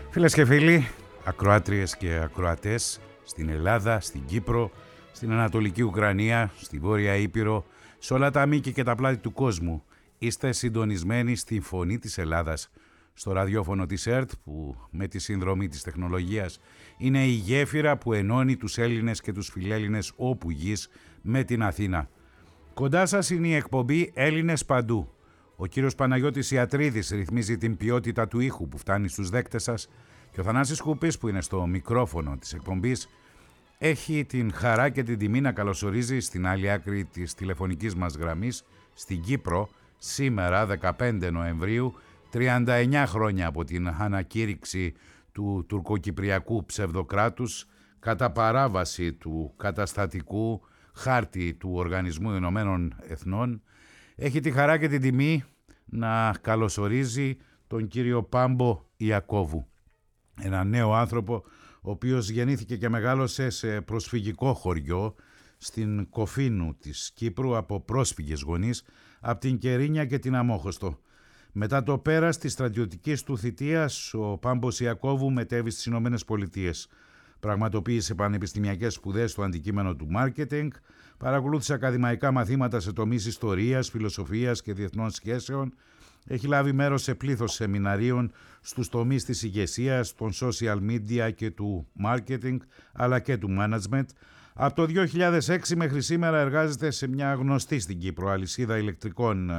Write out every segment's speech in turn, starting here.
Φίλες και φίλοι, ακροάτριες και ακροατές στην Ελλάδα, στην Κύπρο, στην Ανατολική Ουκρανία, στη Βόρεια Ήπειρο, σε όλα τα μήκη και τα πλάτη του κόσμου, είστε συντονισμένοι στη φωνή της Ελλάδας, στο ραδιόφωνο της ΕΡΤ που με τη συνδρομή της τεχνολογίας είναι η γέφυρα που ενώνει τους Έλληνες και τους φιλέλληνες όπου γης με την Αθήνα. Κοντά σας είναι η εκπομπή Έλληνες Παντού. Ο κύριος Παναγιώτης Ιατρίδης ρυθμίζει την ποιότητα του ήχου που φτάνει στους δέκτες σας και ο Θανάσης Κουπής που είναι στο μικρόφωνο της εκπομπής έχει την χαρά και την τιμή να καλωσορίζει στην άλλη άκρη της τηλεφωνικής μας γραμμής στην Κύπρο σήμερα 15 Νοεμβρίου 39 χρόνια από την ανακήρυξη του τουρκοκυπριακού ψευδοκράτους κατά παράβαση του καταστατικού χάρτη του Οργανισμού Ηνωμένων Εθνών. Έχει τη χαρά και την τιμή να καλωσορίζει τον κύριο Πάμπο Ιακώβου, ένα νέο άνθρωπο ο οποίος γεννήθηκε και μεγάλωσε σε προσφυγικό χωριό στην Κοφίνου της Κύπρου από πρόσφυγες γονείς από την Κερίνια και την Αμόχωστο. Μετά το πέρας της στρατιωτικής του θητείας, ο Πάμπος Ιακώβου μετέβη στις Ηνωμένες Πολιτείες. Πραγματοποίησε πανεπιστημιακές σπουδές στο αντικείμενο του μάρκετινγκ, παρακολούθησε ακαδημαϊκά μαθήματα σε τομείς ιστορίας, φιλοσοφίας και διεθνών σχέσεων, έχει λάβει μέρος σε πλήθος σεμιναρίων στους τομείς της ηγεσίας, των social media και του marketing, αλλά και του management. Από το 2006 μέχρι σήμερα εργάζεται σε μια γνωστή στην Κύπρο αλυσίδα ηλεκτρικών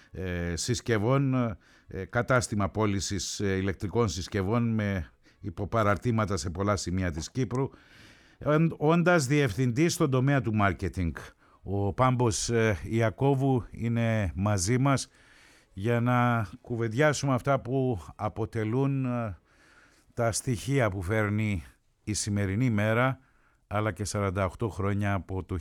συσκευών, κατάστημα πώλησης ηλεκτρικών συσκευών με υποπαραρτήματα σε πολλά σημεία της Κύπρου, όντας διευθυντής στον τομέα του marketing. Ο Πάμπος Ιακώβου είναι μαζί μας για να κουβεντιάσουμε αυτά που αποτελούν τα στοιχεία που φέρνει η σημερινή μέρα, αλλά και 48 χρόνια από το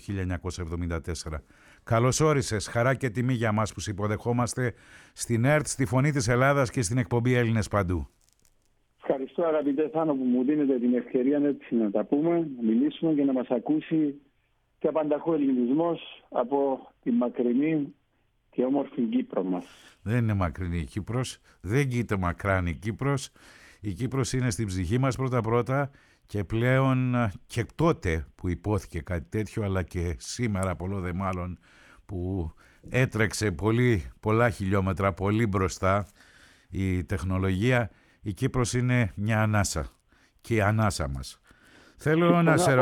1974. Καλώς όρισες, χαρά και τιμή για μας που σε υποδεχόμαστε στην ΕΡΤ, στη Φωνή της Ελλάδας και στην εκπομπή Έλληνες Παντού. Ευχαριστώ αγαπητέ Θάνο που μου δίνετε την ευκαιρία έτσι να τα πούμε, να μιλήσουμε και να μας ακούσει και απανταχού ελληνισμός από τη μακρινή και όμορφη Κύπρο μας. Δεν είναι μακρινή η Κύπρος, δεν κοίται μακράν η Κύπρος. Η Κύπρος είναι στην ψυχή μας πρώτα-πρώτα και πλέον και τότε που υπόθηκε κάτι τέτοιο, αλλά και σήμερα πολλό δε μάλλον που έτρεξε πολλά χιλιόμετρα πολύ μπροστά η τεχνολογία, η Κύπρος είναι μια ανάσα και η ανάσα μας. Θέλω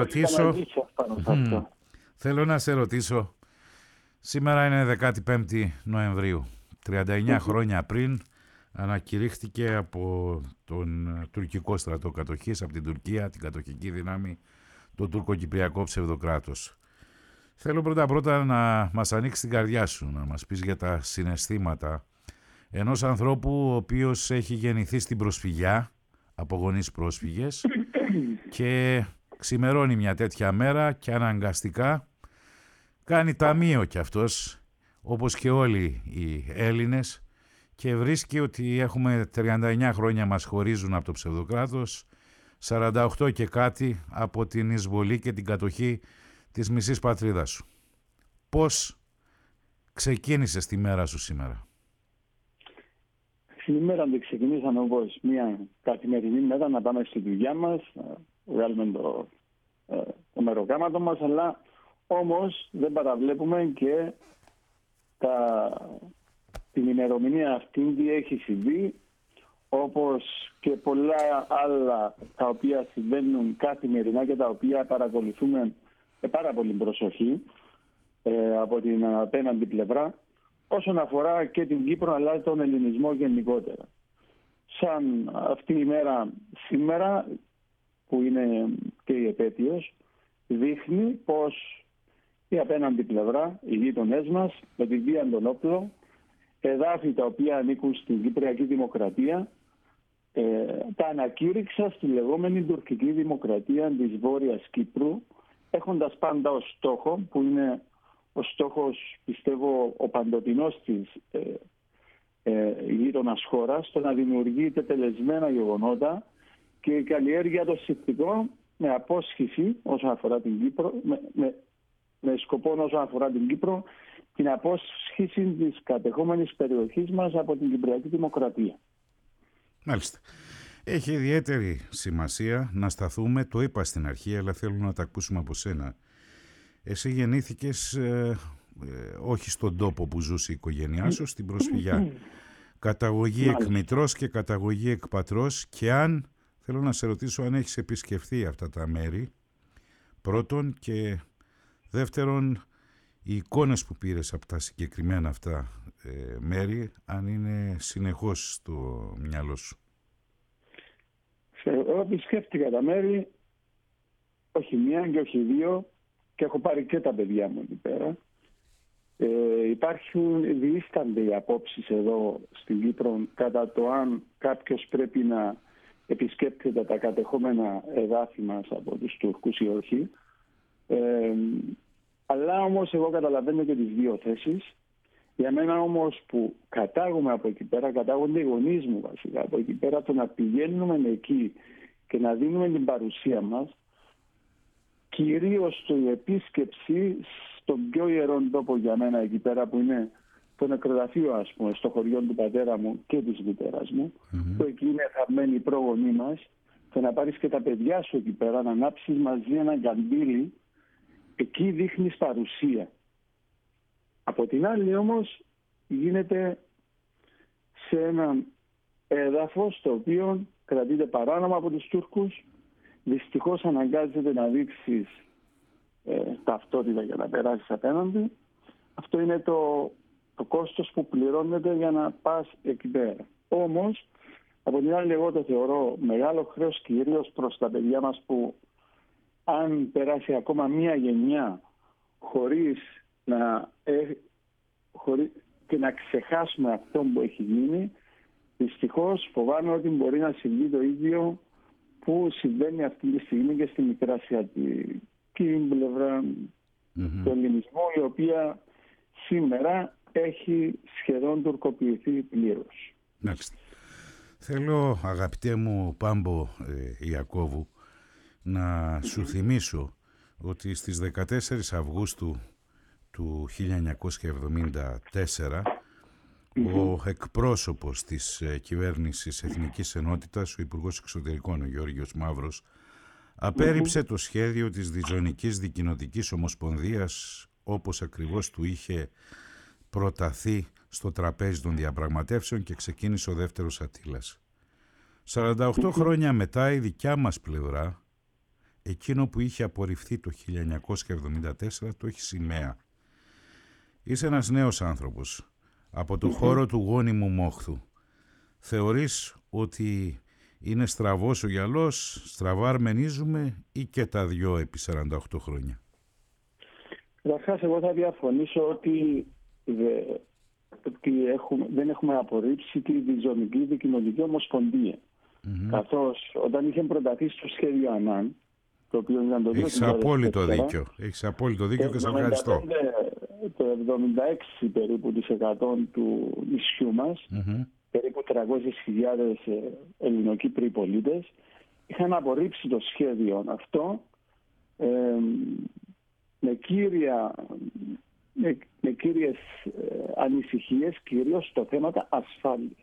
να σε ρωτήσω, σήμερα είναι 15 Νοεμβρίου, 39 χρόνια πριν ανακηρύχθηκε από τον τουρκικό στρατό κατοχής, από την Τουρκία, την κατοχική δύναμη, το τουρκοκυπριακό ψευδοκράτος. Θέλω πρώτα να μας ανοίξει την καρδιά σου, να μας πεις για τα συναισθήματα ενός ανθρώπου ο οποίος έχει γεννηθεί στην προσφυγιά από γονείς πρόσφυγες και ξημερώνει μια τέτοια μέρα και αναγκαστικά κάνει ταμείο κι αυτός, όπως και όλοι οι Έλληνες, και βρίσκει ότι έχουμε 39 χρόνια μας χωρίζουν από το ψευδοκράτος, 48 και κάτι από την εισβολή και την κατοχή της μισής πατρίδας σου. Πώς ξεκίνησες τη μέρα σου σήμερα? Στην ημέρα δεν ξεκινήσαμε όπως μια καθημερινή μέρα να πάμε στη δουλειά μας, να βγάλουμε το μεροκάματο μας, αλλά όμως δεν παραβλέπουμε και την ημερομηνία αυτή τι έχει συμβεί, όπως και πολλά άλλα τα οποία συμβαίνουν καθημερινά και τα οποία παρακολουθούμε με πάρα πολύ προσοχή από την απέναντι πλευρά, όσον αφορά και την Κύπρο αλλά τον ελληνισμό γενικότερα. Σαν αυτή η μέρα σήμερα, που είναι και η επέτειος, δείχνει πως η απέναντι πλευρά, οι γείτονές μας, με τη βία των όπλων, εδάφη τα οποία ανήκουν στην Κυπριακή Δημοκρατία, τα ανακήρυξα στη λεγόμενη τουρκική δημοκρατία της Βόρειας Κύπρου, έχοντας πάντα ως στόχο, που είναι ο στόχος, πιστεύω, ο παντοτινός της γείτονας χώρας, το να δημιουργεί τετελεσμένα γεγονότα και η καλλιέργεια των συνθηκών με απόσχηση όσον αφορά την Κύπρο, με σκοπό όσον αφορά την Κύπρο, την απόσχηση της κατεχόμενης περιοχής μας από την Κυπριακή Δημοκρατία. Μάλιστα. Έχει ιδιαίτερη σημασία να σταθούμε, το είπα στην αρχή, αλλά θέλω να τα ακούσουμε από σένα. Εσύ γεννήθηκες όχι στον τόπο που ζούσε η οικογένειά σου, στην Προσφυγιά. Καταγωγή εκ μητρός και καταγωγή εκ πατρός, και αν, θέλω να σε ρωτήσω αν έχεις επισκεφθεί αυτά τα μέρη, πρώτον, και δεύτερον, οι εικόνες που πήρες από τα συγκεκριμένα αυτά μέρη, αν είναι συνεχώς στο μυαλό σου. Εγώ επισκέφτηκα τα μέρη, όχι μία και όχι δύο, και έχω πάρει και τα παιδιά μου εκεί πέρα. Υπάρχουν διήσταντες οι απόψεις εδώ στην Κύπρο κατά το αν κάποιος πρέπει να επισκέπτεται τα κατεχόμενα εδάφη μας από τους Τούρκους ή όχι. Αλλά όμως εγώ καταλαβαίνω και τις δύο θέσεις. Για μένα όμως που κατάγομαι από εκεί πέρα, κατάγονται οι γονείς μου βασικά από εκεί πέρα, το να πηγαίνουμε εκεί και να δίνουμε την παρουσία μας, κυρίως η επίσκεψη στον πιο ιερό τόπο για μένα εκεί πέρα που είναι το νεκροταφείο, ας πούμε, στο χωριό του πατέρα μου και της μητέρας μου, που εκεί είναι θαμμένοι οι πρόγονοί μας, και να πάρεις και τα παιδιά σου εκεί πέρα, να ανάψεις μαζί ένα καντήλι, εκεί δείχνεις παρουσία. Από την άλλη όμως γίνεται σε ένα έδαφος το οποίο κρατείται παράνομα από τους Τούρκους. Δυστυχώς αναγκάζεται να δείξεις ταυτότητα για να περάσεις απέναντι. Αυτό είναι το κόστος που πληρώνεται για να πας εκεί πέρα. Όμως, από την άλλη, εγώ το θεωρώ μεγάλο χρέος κυρίως προς τα παιδιά μας, που αν περάσει ακόμα μία γενιά χωρίς και να ξεχάσουμε αυτό που έχει γίνει, δυστυχώς φοβάμαι ότι μπορεί να συμβεί το ίδιο που συμβαίνει αυτή τη στιγμή και στη μικρασιατική πλευρά του ελληνισμού, η οποία σήμερα έχει σχεδόν τουρκοποιηθεί πλήρως. Θέλω, αγαπητέ μου Πάμπο Ιακώβου, να σου θυμίσω ότι στις 14 Αυγούστου του 1974 ο εκπρόσωπος της κυβέρνησης Εθνικής Ενότητας, ο Υπουργός Εξωτερικών, ο Γεώργιος Μαύρος, απέρριψε το σχέδιο της Διζωνικής Δικοινοτικής Ομοσπονδίας, όπως ακριβώς του είχε προταθεί στο τραπέζι των διαπραγματεύσεων, και ξεκίνησε ο δεύτερος Αττήλας. 48 χρόνια μετά, η δικιά μας πλευρά, εκείνο που είχε απορριφθεί το 1974, το έχει σημαία. Είσαι ένας νέος άνθρωπος από το χώρο του γόνιμου μόχθου. Θεωρείς ότι είναι στραβός ο γυαλός, στραβά αρμενίζουμε, ή και τα δυο επί 48 χρόνια? Καταρχάς, εγώ θα διαφωνήσω ότι δεν έχουμε απορρίψει τη Διζωνική Δικοινοτική Ομοσπονδία. Καθώς όταν είχε προταθεί στο σχέδιο ΑΝΑΝ, το οποίο ήταν το 2004... Έχεις απόλυτο δίκιο και σε ευχαριστώ. Το 76 περίπου της 100 του νησιού μας, περίπου 300.000 Ελληνοκύπριοι πολίτες, είχαν απορρίψει το σχέδιο αυτό με κύριες ανησυχίες, κυρίως στο θέματα ασφάλειας.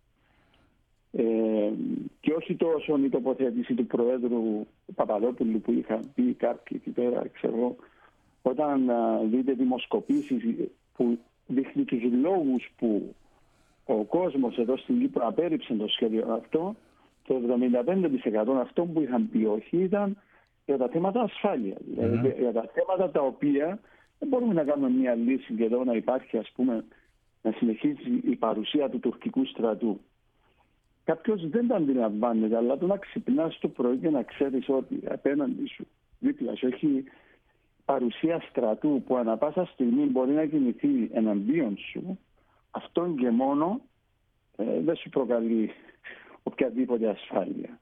Και όχι τόσο η τοποθέτηση του Προέδρου Παπαδόπουλου που είχαν πει κάποιοι εκεί πέρα, ξέρω, όταν δείτε δημοσκοπήσεις που δείχνει τους λόγους που ο κόσμος εδώ στην Κύπρο απέρριψε το σχέδιο αυτό, το 75% αυτών που είχαν πει όχι ήταν για τα θέματα ασφάλειας. Δηλαδή, για τα θέματα τα οποία δεν μπορούμε να κάνουμε μια λύση και εδώ να υπάρχει, ας πούμε, να συνεχίσει η παρουσία του τουρκικού στρατού. Κάποιος δεν τα αντιλαμβάνεται, αλλά το να ξυπνάς το πρωί και να ξέρεις ότι απέναντι σου, δίπλα σου, έχει παρουσία στρατού που ανα πάσα στιγμή μπορεί να κινηθεί εναντίον σου, αυτόν και μόνο δεν σου προκαλεί οποιαδήποτε ασφάλεια.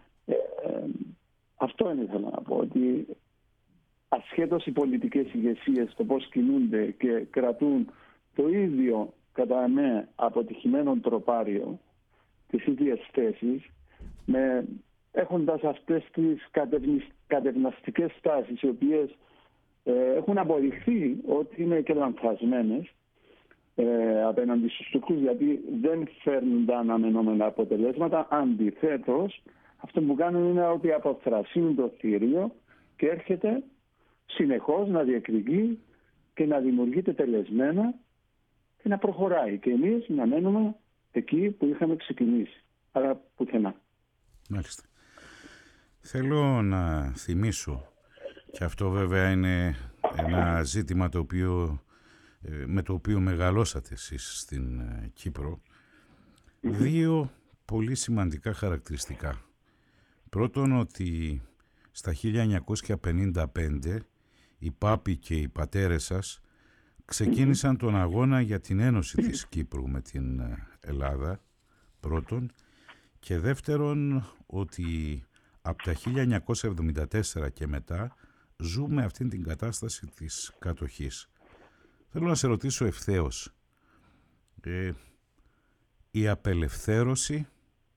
Αυτό είναι, θέλω να πω, ότι ασχέτως οι πολιτικές ηγεσίες, το πώς κινούνται και κρατούν το ίδιο κατά με αποτυχημένο τροπάριο τις ίδιες θέσεις, έχοντας αυτές τις κατευναστικές τάσεις, οι οποίες έχουν αποδειχθεί ότι είναι και λανθασμένες, απέναντι στους Τούρκους, γιατί δεν φέρνουν τα αναμενόμενα αποτελέσματα. Αντιθέτως, αυτό που κάνουν είναι ότι αποθρασύνουν το θηρίο και έρχεται συνεχώς να διεκδικεί και να δημιουργείται τελεσμένα και να προχωράει. Και εμείς να μένουμε εκεί που είχαμε ξεκινήσει. Άρα πουθενά. Μάλιστα. Θέλω να θυμίσω, και αυτό βέβαια είναι ένα ζήτημα με το οποίο μεγαλώσατε εσείς στην Κύπρο, δύο πολύ σημαντικά χαρακτηριστικά. Πρώτον, ότι στα 1955 οι πάποι και οι πατέρες σας ξεκίνησαν τον αγώνα για την ένωση της Κύπρου με την Ελλάδα, πρώτον, και δεύτερον ότι από τα 1974 και μετά ζούμε αυτήν την κατάσταση της κατοχής. Θέλω να σε ρωτήσω ευθέως, η απελευθέρωση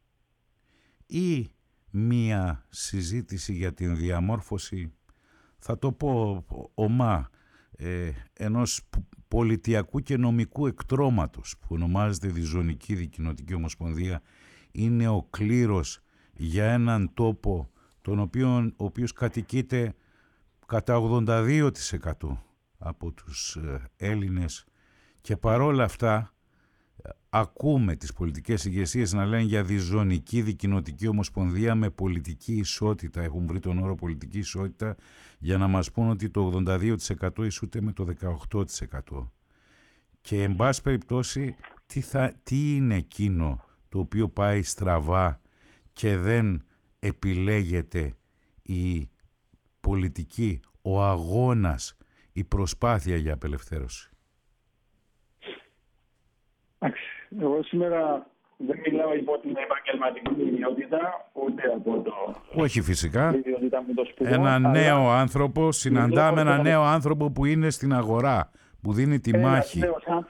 ή μία συζήτηση για την διαμόρφωση, θα το πω ομά, ενός πολιτιακού και νομικού εκτρώματος που ονομάζεται Διζωνική Δικοινοτική Ομοσπονδία, είναι ο κλήρος για έναν τόπο ο οποίος κατοικείται κατά 82% από τους Έλληνες, και παρόλα αυτά ακούμε τις πολιτικές ηγεσίες να λένε για Διζωνική Δικοινοτική Ομοσπονδία με πολιτική ισότητα. Έχουν βρει τον όρο πολιτική ισότητα για να μας πούν ότι το 82% ισούται με το 18%. Και εν πάση περιπτώσει τι είναι εκείνο το οποίο πάει στραβά και δεν επιλέγεται η πολιτική, ο αγώνας, η προσπάθεια για απελευθέρωση? Εγώ σήμερα δεν μιλάω υπό την επαγγελματική ιδιότητα, ούτε από το... Όχι φυσικά. Σπουδό, ένα νέο άνθρωπο, συναντάμε ένα νέο άνθρωπο που είναι στην αγορά, που δίνει τη μάχη,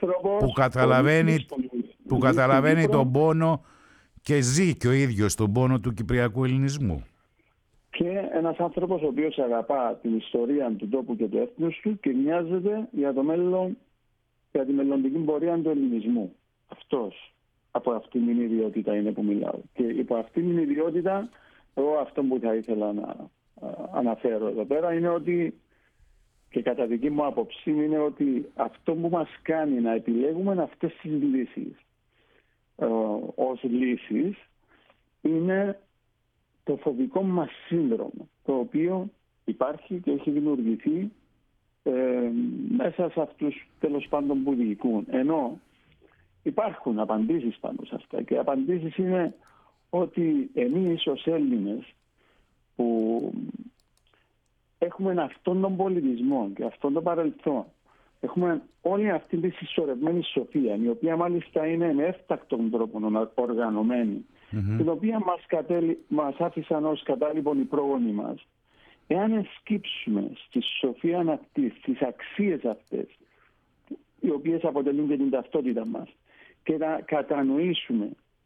που καταλαβαίνει τον πόνο και ζει και ο ίδιος τον πόνο του κυπριακού ελληνισμού. Και ένας άνθρωπος ο οποίος αγαπά την ιστορία του τόπου και του έθνους του και νοιάζεται για το μέλλον, για τη μελλοντική πορεία του ελληνισμού. Αυτός, από αυτήν την ιδιότητα είναι που μιλάω. Και υπό αυτήν την ιδιότητα, εγώ αυτό που θα ήθελα να αναφέρω εδώ πέρα είναι ότι, και κατά δική μου άποψη, είναι ότι αυτό που μας κάνει να επιλέγουμε αυτές τις λύσεις ως λύσεις είναι το φοβικό μας σύνδρομο, το οποίο υπάρχει και έχει δημιουργηθεί μέσα σε αυτούς τέλος πάντων που διοικούν. Ενώ υπάρχουν απαντήσεις πάνω σε αυτά, και οι απαντήσεις είναι ότι εμείς ως Έλληνες που έχουμε αυτόν τον πολιτισμό και αυτόν τον παρελθόν, έχουμε όλη αυτή τη συσσωρευμένη σοφία, η οποία μάλιστα είναι με έφτακτον τρόπο οργανωμένη, την οποία μας άφησαν ως κατάλοιπον οι πρόγονοι μας. Εάν εσκύψουμε στη σοφία αυτή, στις αξίες αυτές, οι οποίες αποτελούν και την ταυτότητα μας, και να κατανοήσουμε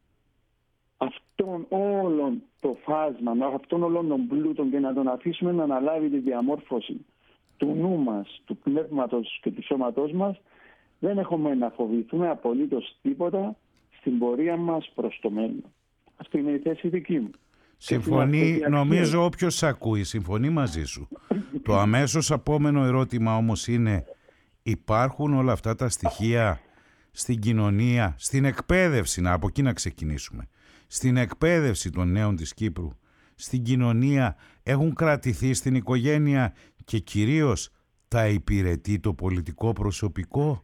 αυτόν όλον το φάσμα, αυτόν όλον τον πλούτο, και να τον αφήσουμε να αναλάβει τη διαμόρφωση του νου μας, του πνεύματος και του σώματός μας, δεν έχουμε να φοβηθούμε απολύτως τίποτα στην πορεία μας προς το μέλλον. Αυτή είναι η θέση δική μου. Συμφωνεί, νομίζω όποιος ακούει, συμφωνεί μαζί σου. Το αμέσως επόμενο ερώτημα όμως είναι, υπάρχουν όλα αυτά τα στοιχεία στην κοινωνία, στην εκπαίδευση, από εκεί να ξεκινήσουμε, στην εκπαίδευση των νέων της Κύπρου, στην κοινωνία, έχουν κρατηθεί στην οικογένεια και κυρίως τα υπηρετεί το πολιτικό προσωπικό?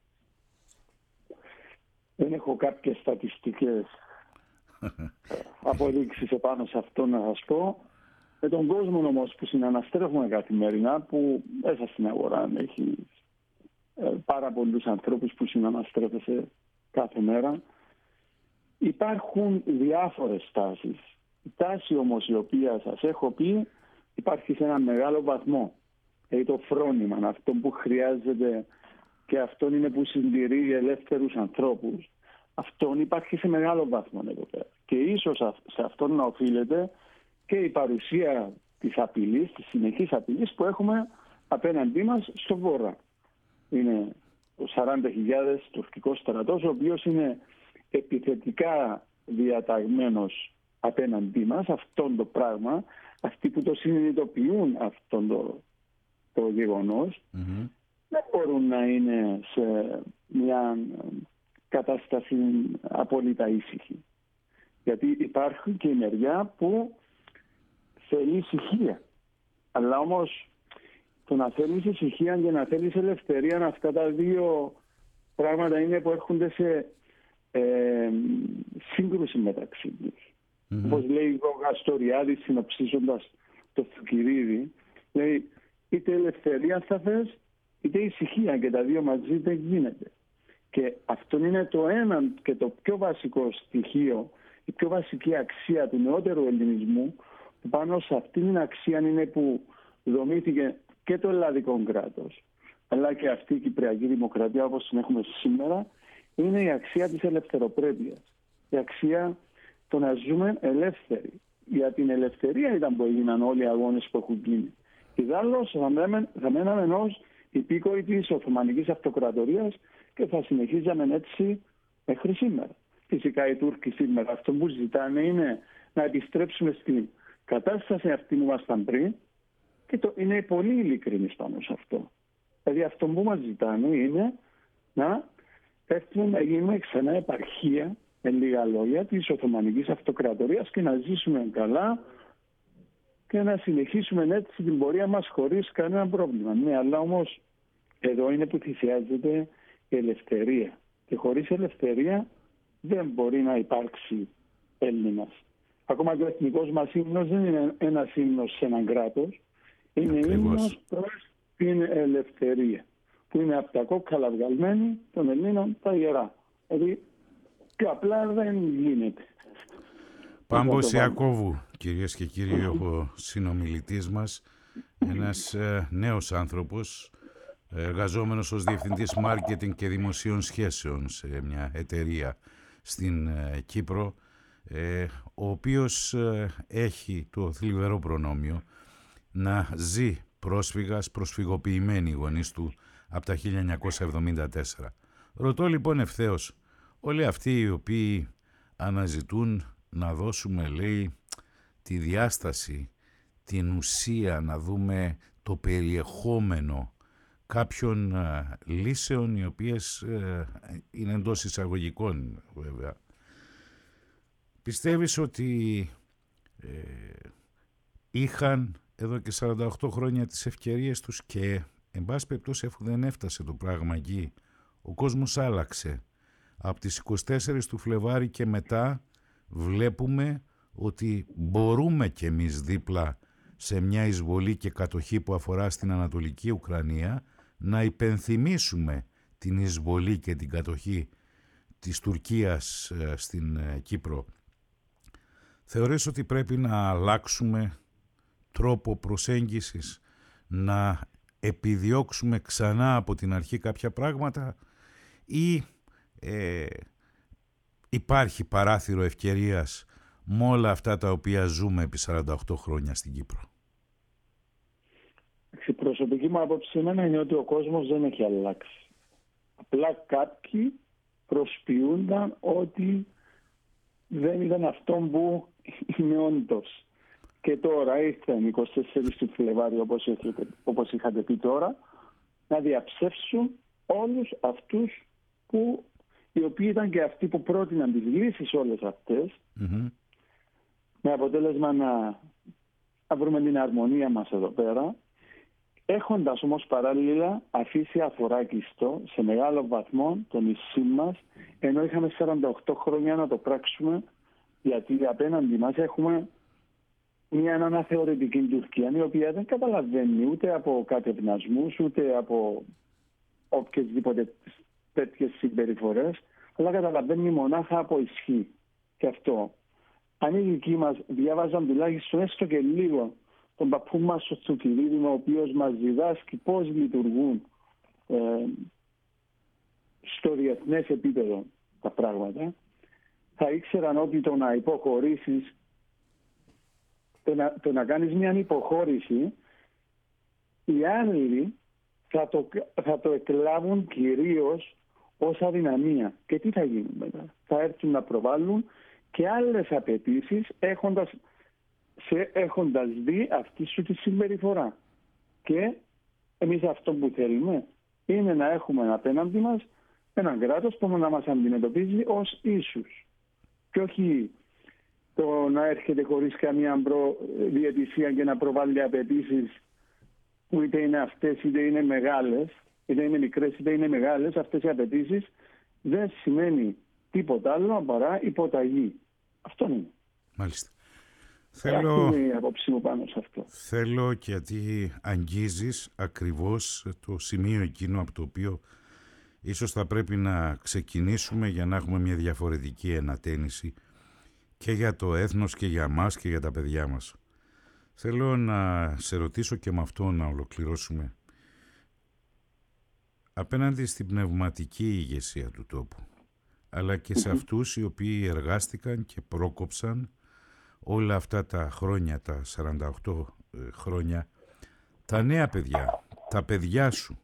Δεν έχω κάποιες στατιστικές αποδείξεις επάνω σε αυτό να σας πω. Με τον κόσμο όμως που συναναστρέφουμε καθημερινά, που μέσα στην αγορά έχει πάρα πολλούς ανθρώπους που συναναστρέφεσαι κάθε μέρα, υπάρχουν διάφορες τάσεις. Η τάση όμως η οποία σας έχω πει υπάρχει σε ένα μεγάλο βαθμό. Το φρόνημα, αυτό που χρειάζεται, και αυτό είναι που συντηρεί ελεύθερους ανθρώπους, αυτόν υπάρχει σε μεγάλο βαθμό εδώ πέρα. Και ίσως σε αυτόν να οφείλεται και η παρουσία της απειλής, της συνεχής απειλής που έχουμε απέναντί μας στο Βορρά. Είναι 40.000 τουρκικός στρατός, ο οποίος είναι επιθετικά διαταγμένος απέναντί μας, αυτόν το πράγμα, αυτοί που το συνειδητοποιούν αυτόν το γεγονός, δεν μπορούν να είναι σε μια κατάσταση απόλυτα ήσυχη. Γιατί υπάρχει και η μεριά που θέλει ησυχία. Αλλά όμως το να θέλεις ησυχία και να θέλεις ελευθερία, αυτά τα δύο πράγματα είναι που έρχονται σε σύγκρουση μεταξύ τους. Όπως λέει ο Γαστοριάδης συνοψίζοντας το Θουκυδίδη, λέει είτε ελευθερία θα θες είτε ησυχία, και τα δύο μαζί δεν γίνεται. Και αυτό είναι το ένα και το πιο βασικό στοιχείο, η πιο βασική αξία του νεότερου ελληνισμού, που πάνω σε αυτήν την αξία είναι που δομήθηκε και το ελλαδικό κράτος, αλλά και αυτή η κυπριακή δημοκρατία όπως την έχουμε σήμερα, είναι η αξία της ελευθεροπρέπειας. Η αξία το να ζούμε ελεύθεροι. Για την ελευθερία ήταν που έγιναν όλοι οι αγώνες που έχουν γίνει. Ιδάλλως θα μέναμε ως υπήκοοι της Οθωμανικής Αυτοκρατορίας και θα συνεχίζαμε έτσι μέχρι σήμερα. Φυσικά οι Τούρκοι σήμερα αυτό που ζητάνε είναι να επιστρέψουμε στην κατάσταση αυτή που ήμασταν πριν, και είναι πολύ ειλικρινείς πάνω σε αυτό. Δηλαδή αυτό που μας ζητάνε είναι να έρθουμε να γίνουμε ξανά επαρχία, με λίγα λόγια, της Οθωμανικής Αυτοκρατορίας και να ζήσουμε καλά και να συνεχίσουμε έτσι την πορεία μας χωρίς κανένα πρόβλημα. Ναι, αλλά όμως εδώ είναι που θυσιάζεται η ελευθερία. Και χωρίς ελευθερία δεν μπορεί να υπάρξει Έλληνας. Ακόμα και ο εθνικός μας ύμνος δεν είναι ένας ύμνος σε έναν κράτος. Είναι ύμνος προς την ελευθερία, που είναι από τα κόκκαλα βγαλμένη των Ελλήνων τα ιερά. Δηλαδή πιο απλά δεν γίνεται. Πάμπος Ιακώβου, κυρίες και κύριοι, ο συνομιλητής μας, ένας νέος άνθρωπος, εργαζόμενος ως διευθυντής μάρκετινγκ και δημοσίων σχέσεων σε μια εταιρεία στην Κύπρο, ο οποίος έχει το θλιβερό προνόμιο να ζει πρόσφυγας, προσφυγοποιημένοι οι γονείς του από τα 1974. Ρωτώ λοιπόν ευθέως, όλοι αυτοί οι οποίοι αναζητούν να δώσουμε, λέει, τη διάσταση, την ουσία, να δούμε το περιεχόμενο κάποιων λύσεων, οι οποίες είναι εντός εισαγωγικών βέβαια. Πιστεύεις ότι είχαν εδώ και 48 χρόνια τις ευκαιρίες τους και εν πάση περιπτώσει, αφού δεν έφτασε το πράγμα εκεί, ο κόσμος άλλαξε. Από τις 24 του Φλεβάρι και μετά βλέπουμε ότι μπορούμε κι εμείς δίπλα σε μια εισβολή και κατοχή που αφορά στην Ανατολική Ουκρανία να υπενθυμίσουμε την εισβολή και την κατοχή της Τουρκίας στην Κύπρο. Θεωρείς ότι πρέπει να αλλάξουμε τρόπο προσέγγισης, να επιδιώξουμε ξανά από την αρχή κάποια πράγματα, ή υπάρχει παράθυρο ευκαιρίας με όλα αυτά τα οποία ζούμε επί 48 χρόνια στην Κύπρο? Η προσωπική μου άποψη είναι ότι ο κόσμος δεν έχει αλλάξει. Απλά κάποιοι προσποιούνταν ότι δεν ήταν αυτό που είναι όντως. Και τώρα ήρθαν 24 του Φλεβάρι, όπως είχατε πει τώρα, να διαψεύσουν όλους αυτούς που, οι οποίοι ήταν και αυτοί που πρότειναν τις λύσεις όλες αυτές, με αποτέλεσμα να βρούμε την αρμονία μας εδώ πέρα, έχοντας όμως παράλληλα αφήσει αφοράκιστο σε μεγάλο βαθμό το νησί μας, ενώ είχαμε 48 χρόνια να το πράξουμε, γιατί απέναντι μας έχουμε μια αναθεωρητική Τουρκία, η οποία δεν καταλαβαίνει ούτε από κατευνασμούς, ούτε από οποιασδήποτε τέτοιες συμπεριφορές, αλλά καταλαβαίνει μονάχα από ισχύ. Και αυτό, αν οι δικοί μας διάβαζαν τουλάχιστον έστω και λίγο τον παππού μας στο Θουκυδίδη, ο οποίος μας διδάσκει πώς λειτουργούν στο διεθνές επίπεδο τα πράγματα, θα ήξεραν ότι το να υποχωρήσεις, το να κάνεις μια υποχώρηση, οι άλλοι θα το εκλάβουν κυρίως ως αδυναμία. Και τι θα γίνει μετά? Θα έρθουν να προβάλλουν και άλλες απαιτήσεις έχοντας δει αυτή σου τη συμπεριφορά. Και εμείς αυτό που θέλουμε είναι να έχουμε απέναντι μας έναν κράτος που να μας αντιμετωπίζει ως ίσους. Και όχι το να έρχεται χωρίς καμία διαιτησία και να προβάλλει απαιτήσεις που είτε είναι αυτές είτε είναι μεγάλες, είτε είναι μικρές είτε είναι μεγάλες. Αυτές οι απαιτήσεις δεν σημαίνει τίποτα άλλο παρά υποταγή. Αυτό είναι. Μάλιστα. Αυτή είναι η απόψη μου πάνω σε αυτό. Θέλω, γιατί αγγίζεις ακριβώς το σημείο εκείνο από το οποίο ίσως θα πρέπει να ξεκινήσουμε για να έχουμε μια διαφορετική ενατένιση και για το έθνος και για μας και για τα παιδιά μας. Θέλω να σε ρωτήσω και με αυτό να ολοκληρώσουμε. Απέναντι στην πνευματική ηγεσία του τόπου, αλλά και σε αυτούς οι οποίοι εργάστηκαν και πρόκοψαν όλα αυτά τα χρόνια, τα 48 χρόνια, τα νέα παιδιά, τα παιδιά σου,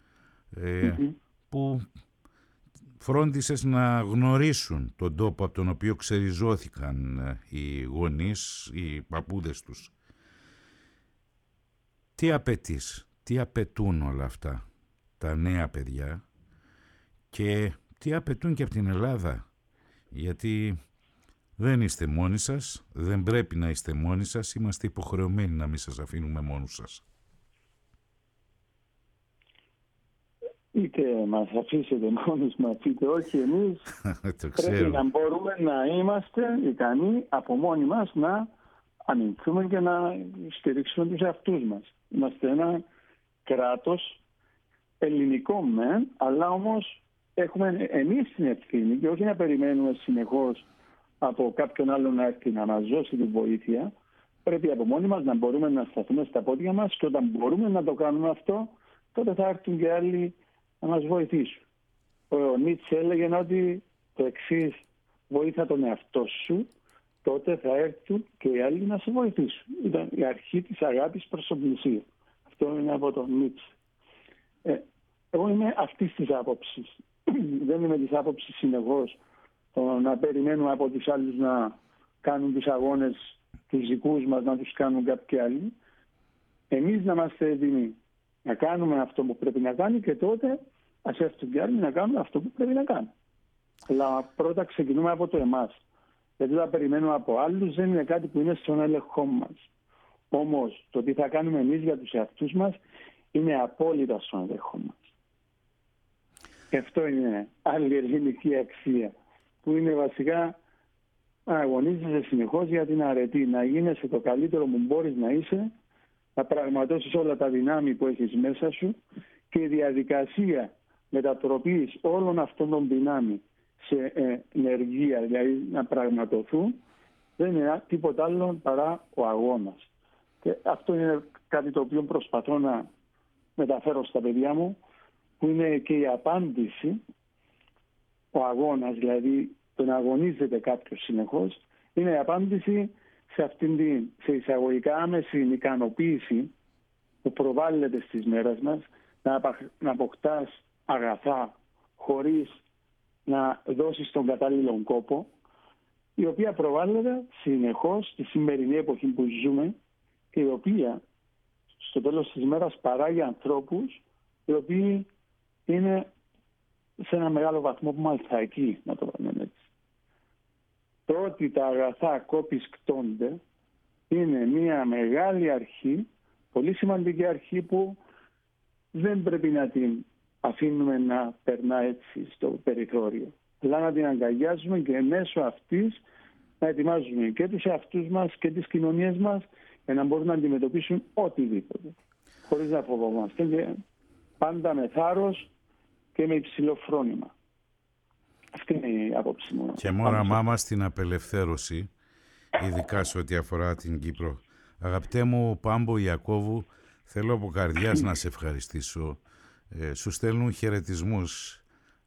που φρόντισες να γνωρίσουν τον τόπο από τον οποίο ξεριζώθηκαν οι γονείς, οι παππούδες τους. Τι απαιτείς, τι απαιτούν όλα αυτά τα νέα παιδιά και τι απαιτούν και από την Ελλάδα? Γιατί δεν είστε μόνοι σας, δεν πρέπει να είστε μόνοι σας, είμαστε υποχρεωμένοι να μην σας αφήνουμε μόνους σας. Είτε μας αφήσετε μόνους μας, είτε όχι, εμείς πρέπει να μπορούμε να είμαστε ικανοί από μόνοι μας να αμυνθούμε και να στηρίξουμε τους εαυτούς μας. Είμαστε ένα κράτος ελληνικό μεν, αλλά όμως έχουμε εμείς την ευθύνη και όχι να περιμένουμε συνεχώς από κάποιον άλλο να έρθει να μας δώσει την βοήθεια. Πρέπει από μόνοι μας να μπορούμε να σταθούμε στα πόδια μας και όταν μπορούμε να το κάνουμε αυτό, τότε θα έρθουν και άλλοι να μας βοηθήσουν. Ο Νίτσε έλεγε ότι το εξής: βοήθα τον εαυτό σου, τότε θα έρθουν και οι άλλοι να σε βοηθήσουν. Ήταν η αρχή της αγάπης προς τον πλησίο. Αυτό είναι από τον Νίτσε. Εγώ είμαι αυτής της άποψης. Δεν είμαι της άποψης συνεχώς να περιμένουμε από τους άλλους να κάνουν τους αγώνες τους δικούς μας, να τους κάνουν κάποιοι άλλοι. Εμείς να είμαστε έτοιμοι να κάνουμε αυτό που πρέπει να κάνει και τότε ας έρθουν και άλλοι να κάνουν αυτό που πρέπει να κάνουν. Αλλά πρώτα ξεκινούμε από το εμάς. Γιατί θα περιμένουμε από άλλους δεν είναι κάτι που είναι στον έλεγχό μας. Όμως το τι θα κάνουμε εμείς για τους εαυτούς μας είναι απόλυτα στον έλεγχό μας. Και αυτό είναι άλλη ελληνική αξία που είναι βασικά να αγωνίζεσαι συνεχώς για την αρετή, να γίνεσαι το καλύτερο που μπορείς να είσαι, να πραγματώσεις όλα τα δυνάμει που έχεις μέσα σου και η διαδικασία μετατροπής όλων αυτών των δυνάμει σε ενεργεία, δηλαδή να πραγματοθούν, δεν είναι τίποτα άλλο παρά ο αγώνας. Και αυτό είναι κάτι το οποίο προσπαθώ να μεταφέρω στα παιδιά μου, που είναι και η απάντηση, ο αγώνας, δηλαδή το να αγωνίζεται κάποιος συνεχώς, είναι η απάντηση σε αυτήν την σε εισαγωγικά άμεση ικανοποίηση που προβάλλεται στις μέρες μας, να αποκτάς αγαθά χωρίς να δώσεις τον κατάλληλο κόπο, η οποία προβάλλεται συνεχώς στη σημερινή εποχή που ζούμε και η οποία στο τέλος της μέρας παράγει ανθρώπους οι οποίοι είναι σε ένα μεγάλο βαθμό μαλθακοί, να το πούμε έτσι. Το ότι τα αγαθά κόπισκτώνται είναι μια μεγάλη αρχή, πολύ σημαντική αρχή που δεν πρέπει να την αφήνουμε να περνά έτσι στο περιθώριο. Αλλά να την αγκαλιάζουμε και μέσω αυτής να ετοιμάζουμε και τους εαυτούς μας και τις κοινωνίες μας για να μπορούν να αντιμετωπίσουν οτιδήποτε. Χωρίς να φοβόμαστε και πάντα με θάρρος και με υψηλό φρόνημα. Αυτή είναι η άποψη μου. Και με όραμά μας στην απελευθέρωση, ειδικά σε ό,τι αφορά την Κύπρο. Αγαπητέ μου Πάμπο Ιακώβου, θέλω από καρδιάς να σε ευχαριστήσω. Σου στέλνουν χαιρετισμούς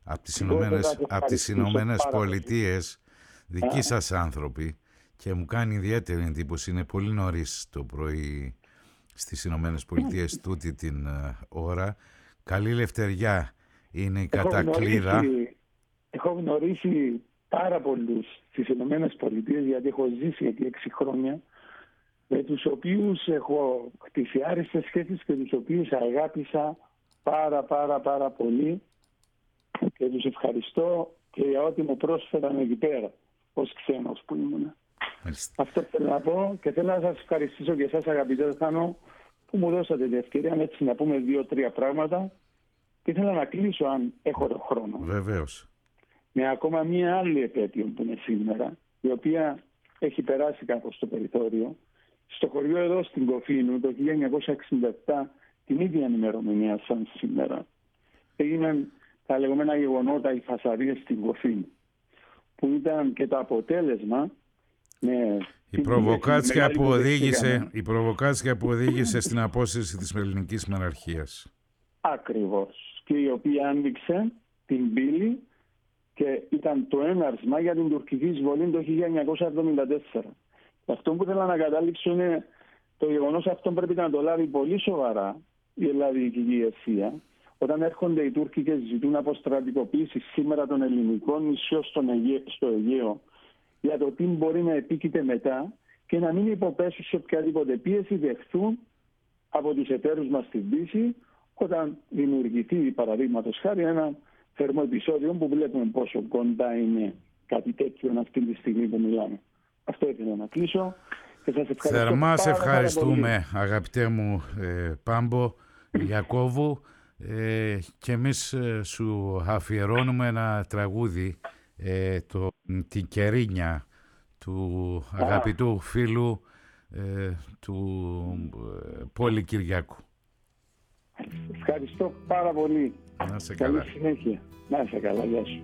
από τις Ηνωμένες Πολιτείες, δικοί σας άνθρωποι, και μου κάνει ιδιαίτερη εντύπωση. Είναι πολύ νωρίς το πρωί στις Ηνωμένες Πολιτείες τούτη την ώρα. Καλή Λευτεριά είναι η κατακλείδα. Έχω γνωρίσει πάρα πολλούς στις ΗΠΑ, γιατί έχω ζήσει εκεί 6 χρόνια, με τους οποίους έχω χτίσει άριστες σχέσεις και τους οποίους αγάπησα πάρα πολύ και τους ευχαριστώ και για ό,τι μου πρόσφεραν εκεί πέρα ως ξένος που ήμουν. Αυτό θέλω να πω και θέλω να σας ευχαριστήσω και εσάς, αγαπητέ Θάνο, που μου δώσατε την ευκαιρία έτσι να πούμε 2-3 πράγματα και ήθελα να κλείσω, αν έχω το χρόνο. Βεβαίως. Με ακόμα μία άλλη επέτειο που είναι σήμερα, η οποία έχει περάσει κάπως στο περιθώριο. Στο χωριό εδώ στην Κοφίνου, το 1967, την ίδια ημερομηνία σαν σήμερα, έγιναν τα λεγόμενα γεγονότα, οι φασαρίες στην Κοφίνου, που ήταν και το αποτέλεσμα η προβοκάτσια που οδήγησε στην απόσυρση της ελληνικής μοναρχίας. Ακριβώς. Και η οποία άνοιξε την πύλη και ήταν το έναρσμα για την τουρκική εισβολή το 1974. Αυτό που θέλω να καταλήξω είναι το γεγονός αυτό πρέπει να το λάβει πολύ σοβαρά η ελληνική ηγεσία. Όταν έρχονται οι Τούρκοι και ζητούν αποστρατικοποίηση σήμερα των ελληνικών νησιών στο Αιγαίο, για το τι μπορεί να επίκειται μετά και να μην υποπέσουν σε οποιαδήποτε πίεση δεχθούν από τους εταίρους μας στην Δύση, όταν δημιουργηθεί, παραδείγματος χάρη, ένα θερμό επεισόδιο που βλέπουμε πόσο κοντά είναι κάτι τέτοιο αυτή τη στιγμή που μιλάμε. Αυτό ήθελα να κλείσω και σας ευχαριστώ. Θερμά σε ευχαριστούμε, αγαπητέ μου Πάμπο Ιακώβου, και εμείς σου αφιερώνουμε ένα τραγούδι, την Κερίνια του αγαπητού φίλου του Πόλη Κυριάκου. Ευχαριστώ πάρα πολύ. Να είσαι καλά. Καλή συνέχεια. Να είσαι καλά. Γεια σου.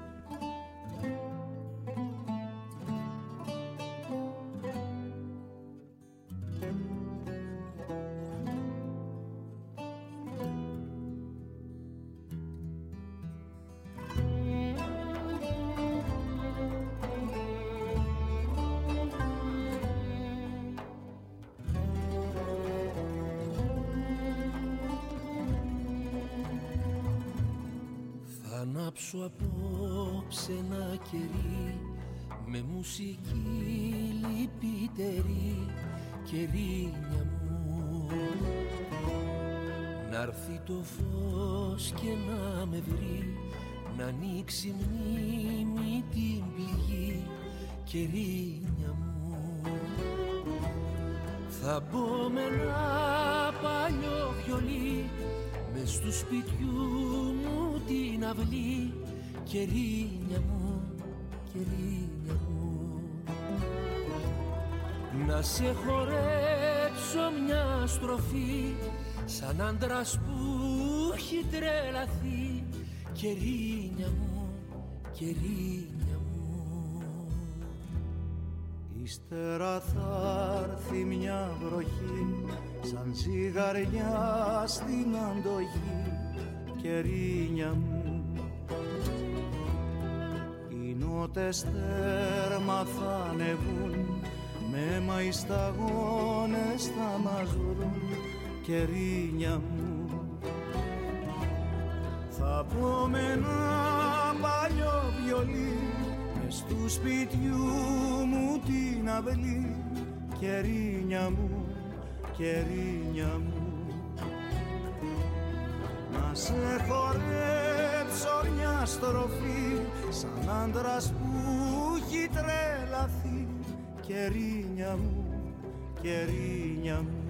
Ανάψω απόψε ένα κερί με μουσική λυπητερή, κερίνια μου. Να'ρθεί το φως και να με βρει, να ανοίξει μνήμη την πληγή, κερίνια μου. Θα μπω με ένα παλιό βιολί μες του σπιτιού μου την αυλή, κερίνια μου, κερίνια μου. Να σε χορέψω μια στροφή σαν άντρας που έχει τρελαθεί, κερίνια μου, κερίνια μου. Ύστερα θα έρθει μια βροχή σαν ζυγαριά στην αντοχή, κερίνια μου. Οι νότες τέρμα θα ανεβούν, με μαϊσταγόνες θα μας βρουν, κερίνια μου. Θα πω με ένα παλιό βιολί μες του σπιτιού μου την αυλή, κερίνια μου, κερίνια μου. Να σε χορέψω μια στροφή σαν άντρας που έχει τρελαθεί, κερίνια μου, κερίνια μου.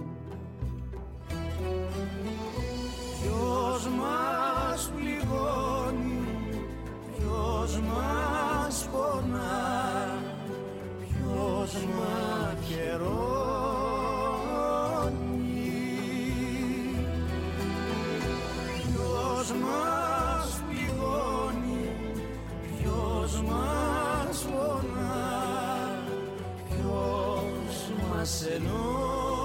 Ποιος μας πληγώνει, ποιος μας πονά, ποιος μαχαιρώνει, ποιος μας πληγώνει, ποιος μας πονά, ποιος μας ενώνει.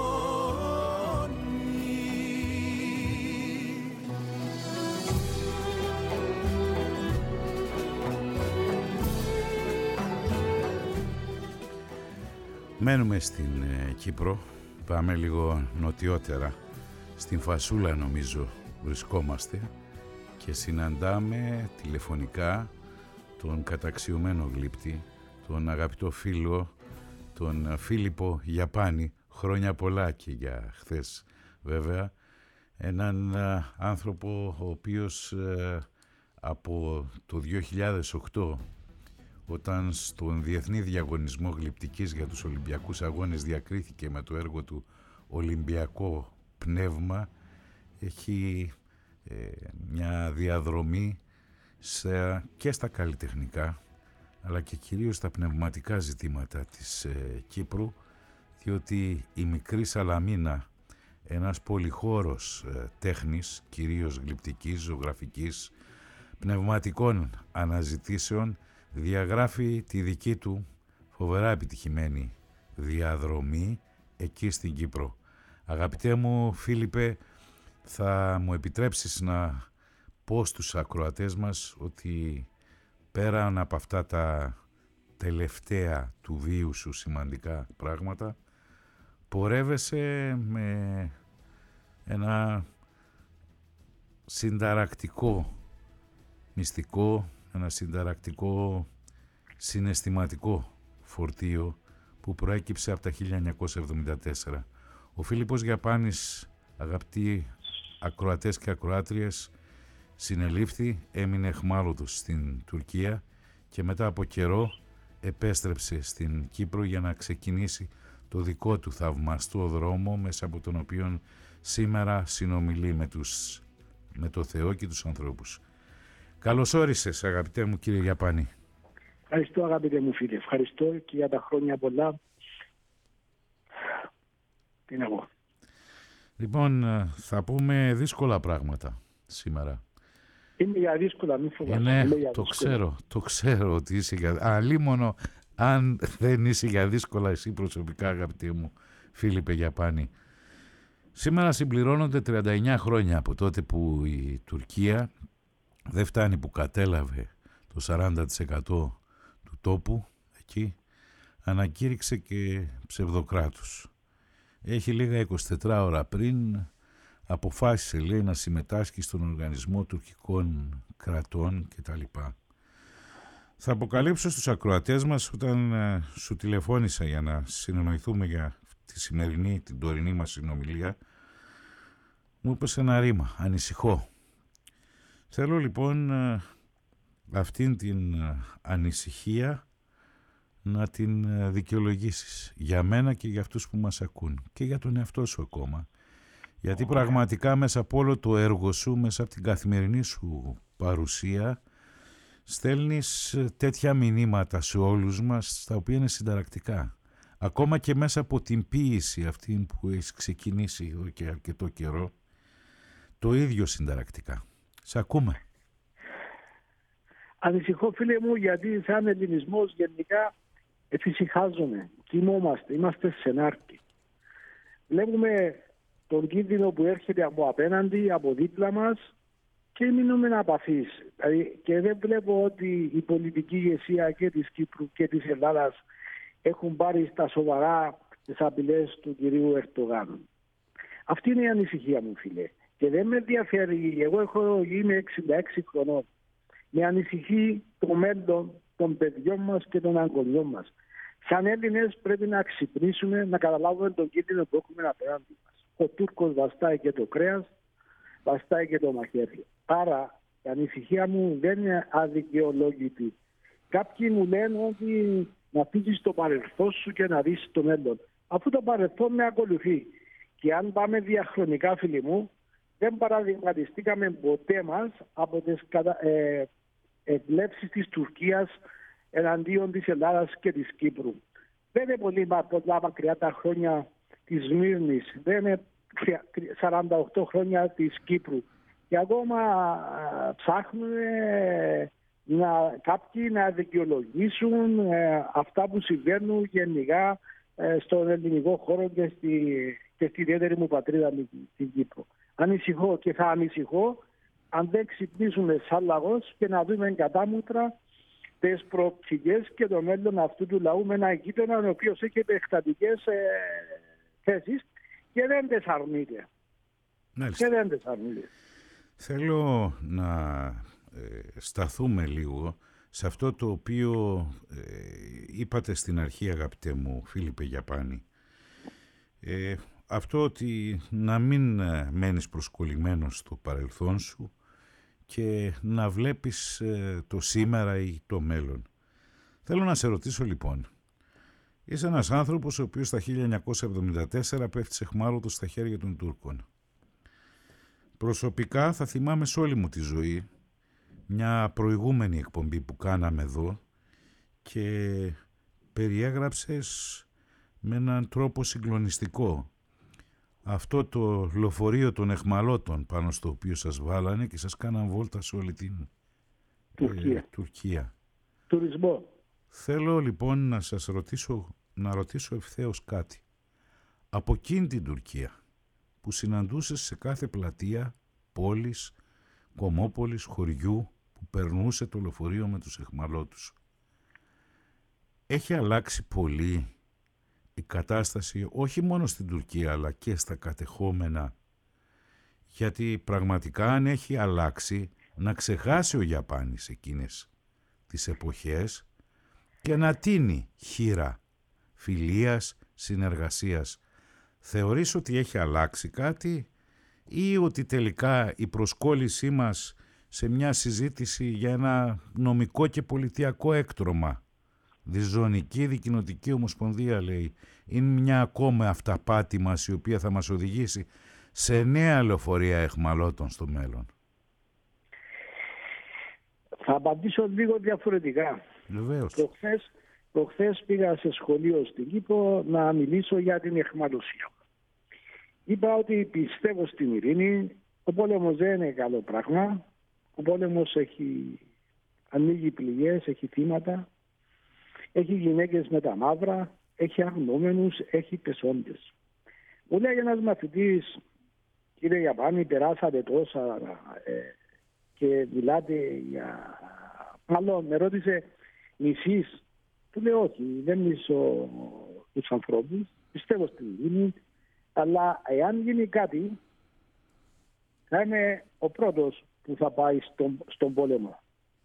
Μένουμε στην Κύπρο, πάμε λίγο νοτιότερα, στην Φασούλα νομίζω, βρισκόμαστε και συναντάμε τηλεφωνικά τον καταξιωμένο γλύπτη, τον αγαπητό φίλο, τον Φίλιππο Γιαπάνη, χρόνια πολλά και για χθες βέβαια, έναν άνθρωπο ο οποίος από το 2008, όταν στον Διεθνή Διαγωνισμό Γλυπτικής για τους Ολυμπιακούς Αγώνες διακρίθηκε με το έργο του Ολυμπιακό Πνεύμα, έχει μια διαδρομή και στα καλλιτεχνικά αλλά και κυρίως στα πνευματικά ζητήματα της Κύπρου, διότι η μικρή Σαλαμίνα, ένας πολυχώρος τέχνης, κυρίως γλυπτικής, ζωγραφικής, πνευματικών αναζητήσεων, διαγράφει τη δική του φοβερά επιτυχημένη διαδρομή εκεί στην Κύπρο. Αγαπητέ μου Φίλιππε, θα μου επιτρέψεις να πω στους ακροατές μας ότι πέραν από αυτά τα τελευταία του βίου σου σημαντικά πράγματα, πορεύεσαι με ένα συνταρακτικό μυστικό, ένα συνταρακτικό συναισθηματικό φορτίο που προέκυψε από τα 1974. Ο Φίλιππος Γιαπάνης, αγαπητοί ακροατές και ακροάτριες, συνελήφθη, έμεινε αιχμάλωτος στην Τουρκία και μετά από καιρό επέστρεψε στην Κύπρο για να ξεκινήσει το δικό του θαυμαστό δρόμο, μέσα από τον οποίο σήμερα συνομιλεί με το Θεό και τους ανθρώπους. Καλώς όρισες, αγαπητέ μου κύριε Γιαπάνη. Ευχαριστώ αγαπητέ μου φίλε, ευχαριστώ και για τα χρόνια πολλά. Τι να πω. Λοιπόν, θα πούμε δύσκολα πράγματα σήμερα. Είναι για δύσκολα, μην φοβάσαι. Ναι, το ξέρω ότι είσαι για... Αλίμονο αν δεν είσαι για δύσκολα εσύ προσωπικά, αγαπητέ μου Φίλιππε Γιαπάνη. Σήμερα συμπληρώνονται 39 χρόνια από τότε που η Τουρκία δεν φτάνει που κατέλαβε το 40% του τόπου εκεί, ανακήρυξε και ψευδοκράτους. Έχει λίγα 24 ώρα πριν αποφάσισε, λέει, να συμμετάσχει στον Οργανισμό Τουρκικών Κρατών κτλ. Θα αποκαλύψω στους ακροατές μας, όταν σου τηλεφώνησα για να συνεννοηθούμε για τη σημερινή, την τωρινή μας συνομιλία, μου είπες ένα ρήμα, ανησυχώ. Θέλω λοιπόν αυτήν την ανησυχία να την δικαιολογήσεις για μένα και για αυτούς που μας ακούν και για τον εαυτό σου ακόμα. Γιατί πραγματικά μέσα από όλο το έργο σου, μέσα από την καθημερινή σου παρουσία, στέλνεις τέτοια μηνύματα σε όλους μας, τα οποία είναι συνταρακτικά. Ακόμα και μέσα από την ποίηση αυτή που έχεις ξεκινήσει εδώ και αρκετό καιρό, το ίδιο συνταρακτικά. Σε ακούμε. Ανησυχώ φίλε μου, γιατί σαν ελληνισμός γενικά εφησυχάζομαι, κοιμόμαστε, είμαστε σε νάρκη. Βλέπουμε τον κίνδυνο που έρχεται από απέναντι, από δίπλα μας και μείνουμε απαθείς. Δηλαδή, και δεν βλέπω ότι η πολιτική ηγεσία και της Κύπρου και της Ελλάδας έχουν πάρει στα σοβαρά τις απειλές του κυρίου Ερντογάν. Αυτή είναι η ανησυχία μου φίλε. Και δεν με ενδιαφέρει, εγώ είμαι 66 χρονών. Με ανησυχεί το μέλλον των παιδιών μας και των αγκολιών μας. Σαν Έλληνες πρέπει να ξυπνήσουμε, να καταλάβουμε τον κίνδυνο που έχουμε απέναντι μας. Ο Τούρκος βαστάει και το κρέας, βαστάει και το μαχαίρι. Άρα η ανησυχία μου δεν είναι αδικαιολόγητη. Κάποιοι μου λένε ότι να φύγεις το παρελθόν σου και να δεις το μέλλον. Αφού το παρελθόν με ακολουθεί. Και αν πάμε διαχρονικά φίλοι μου, δεν παραδειγματιστήκαμε ποτέ μας από τις εκλέψεις της Τουρκίας εναντίον της Ελλάδας και της Κύπρου. Δεν είναι πολύ μακριά τα χρόνια της Σμύρνης, δεν είναι 48 χρόνια της Κύπρου. Και ακόμα ψάχνουν κάποιοι να δικαιολογήσουν αυτά που συμβαίνουν γενικά στον ελληνικό χώρο και στη ιδιαίτερη μου πατρίδα την Κύπρο. Ανησυχώ και θα ανησυχώ αν δεν ξυπνήσουμε σαν λαός και να δούμε κατάμουτρα τις προοπτικές και το μέλλον αυτού του λαού με ένα γείτονα ο οποίος έχει επεκτατικές θέσεις και δεν τις αρνείται. Και δεν τις αρνείται. Θέλω να σταθούμε λίγο σε αυτό το οποίο είπατε στην αρχή, αγαπητέ μου Φίλιππε Γιαπάνη. Αυτό ότι να μην μένεις προσκολλημένος στο παρελθόν σου και να βλέπεις το σήμερα ή το μέλλον. Θέλω να σε ρωτήσω λοιπόν, είσαι ένας άνθρωπος ο οποίος τα 1974 πέφτει αιχμάλωτος στα χέρια των Τούρκων. Προσωπικά θα θυμάμαι σε όλη μου τη ζωή μια προηγούμενη εκπομπή που κάναμε εδώ και περιέγραψες με έναν τρόπο συγκλονιστικό αυτό το λεωφορείο των αιχμαλώτων πάνω στο οποίο σας βάλανε και σας κάναν βόλτα σε όλη την Τουρκία. Τουρισμό. Θέλω λοιπόν να ρωτήσω ευθέως κάτι. Από εκείνη την Τουρκία που συναντούσες σε κάθε πλατεία, πόλης, κομμόπολης, χωριού που περνούσε το λεωφορείο με τους αιχμαλώτους, έχει αλλάξει πολύ η κατάσταση όχι μόνο στην Τουρκία αλλά και στα κατεχόμενα? Γιατί πραγματικά αν έχει αλλάξει, να ξεχάσει ο Γιαπάνης εκείνες τις εποχές και να τίνει χείρα φιλίας, συνεργασίας. Θεωρείς ότι έχει αλλάξει κάτι ή ότι τελικά η προσκόλλησή μας σε μια συζήτηση για ένα νομικό και πολιτιακό έκτρωμα, διζωνική δικοινοτική ομοσπονδία λέει, είναι μια ακόμα αυταπάτη μας η οποία θα μας οδηγήσει σε νέα λεωφορεία αιχμαλώτων στο μέλλον? Θα απαντήσω λίγο διαφορετικά. Βεβαίως. Προχθές πήγα σε σχολείο στην Κύπρο να μιλήσω για την αιχμαλωσία. Είπα ότι πιστεύω στην ειρήνη. Ο πόλεμος δεν είναι καλό πράγμα. Ο πόλεμος ανοίγει πληγές, έχει θύματα, έχει γυναίκες με τα μαύρα, έχει αγνοούμενους, έχει πεσόντες. Μου λέει ένας μαθητής, κύριε Γιαπάνη, περάσατε τόσα και μιλάτε για... Μάλλον με ρώτησε, μισείς? Του λέω όχι, δεν μισώ τους ανθρώπους, πιστεύω στην ειρήνη, αλλά εάν γίνει κάτι θα είμαι ο πρώτος που θα πάει στον πόλεμο.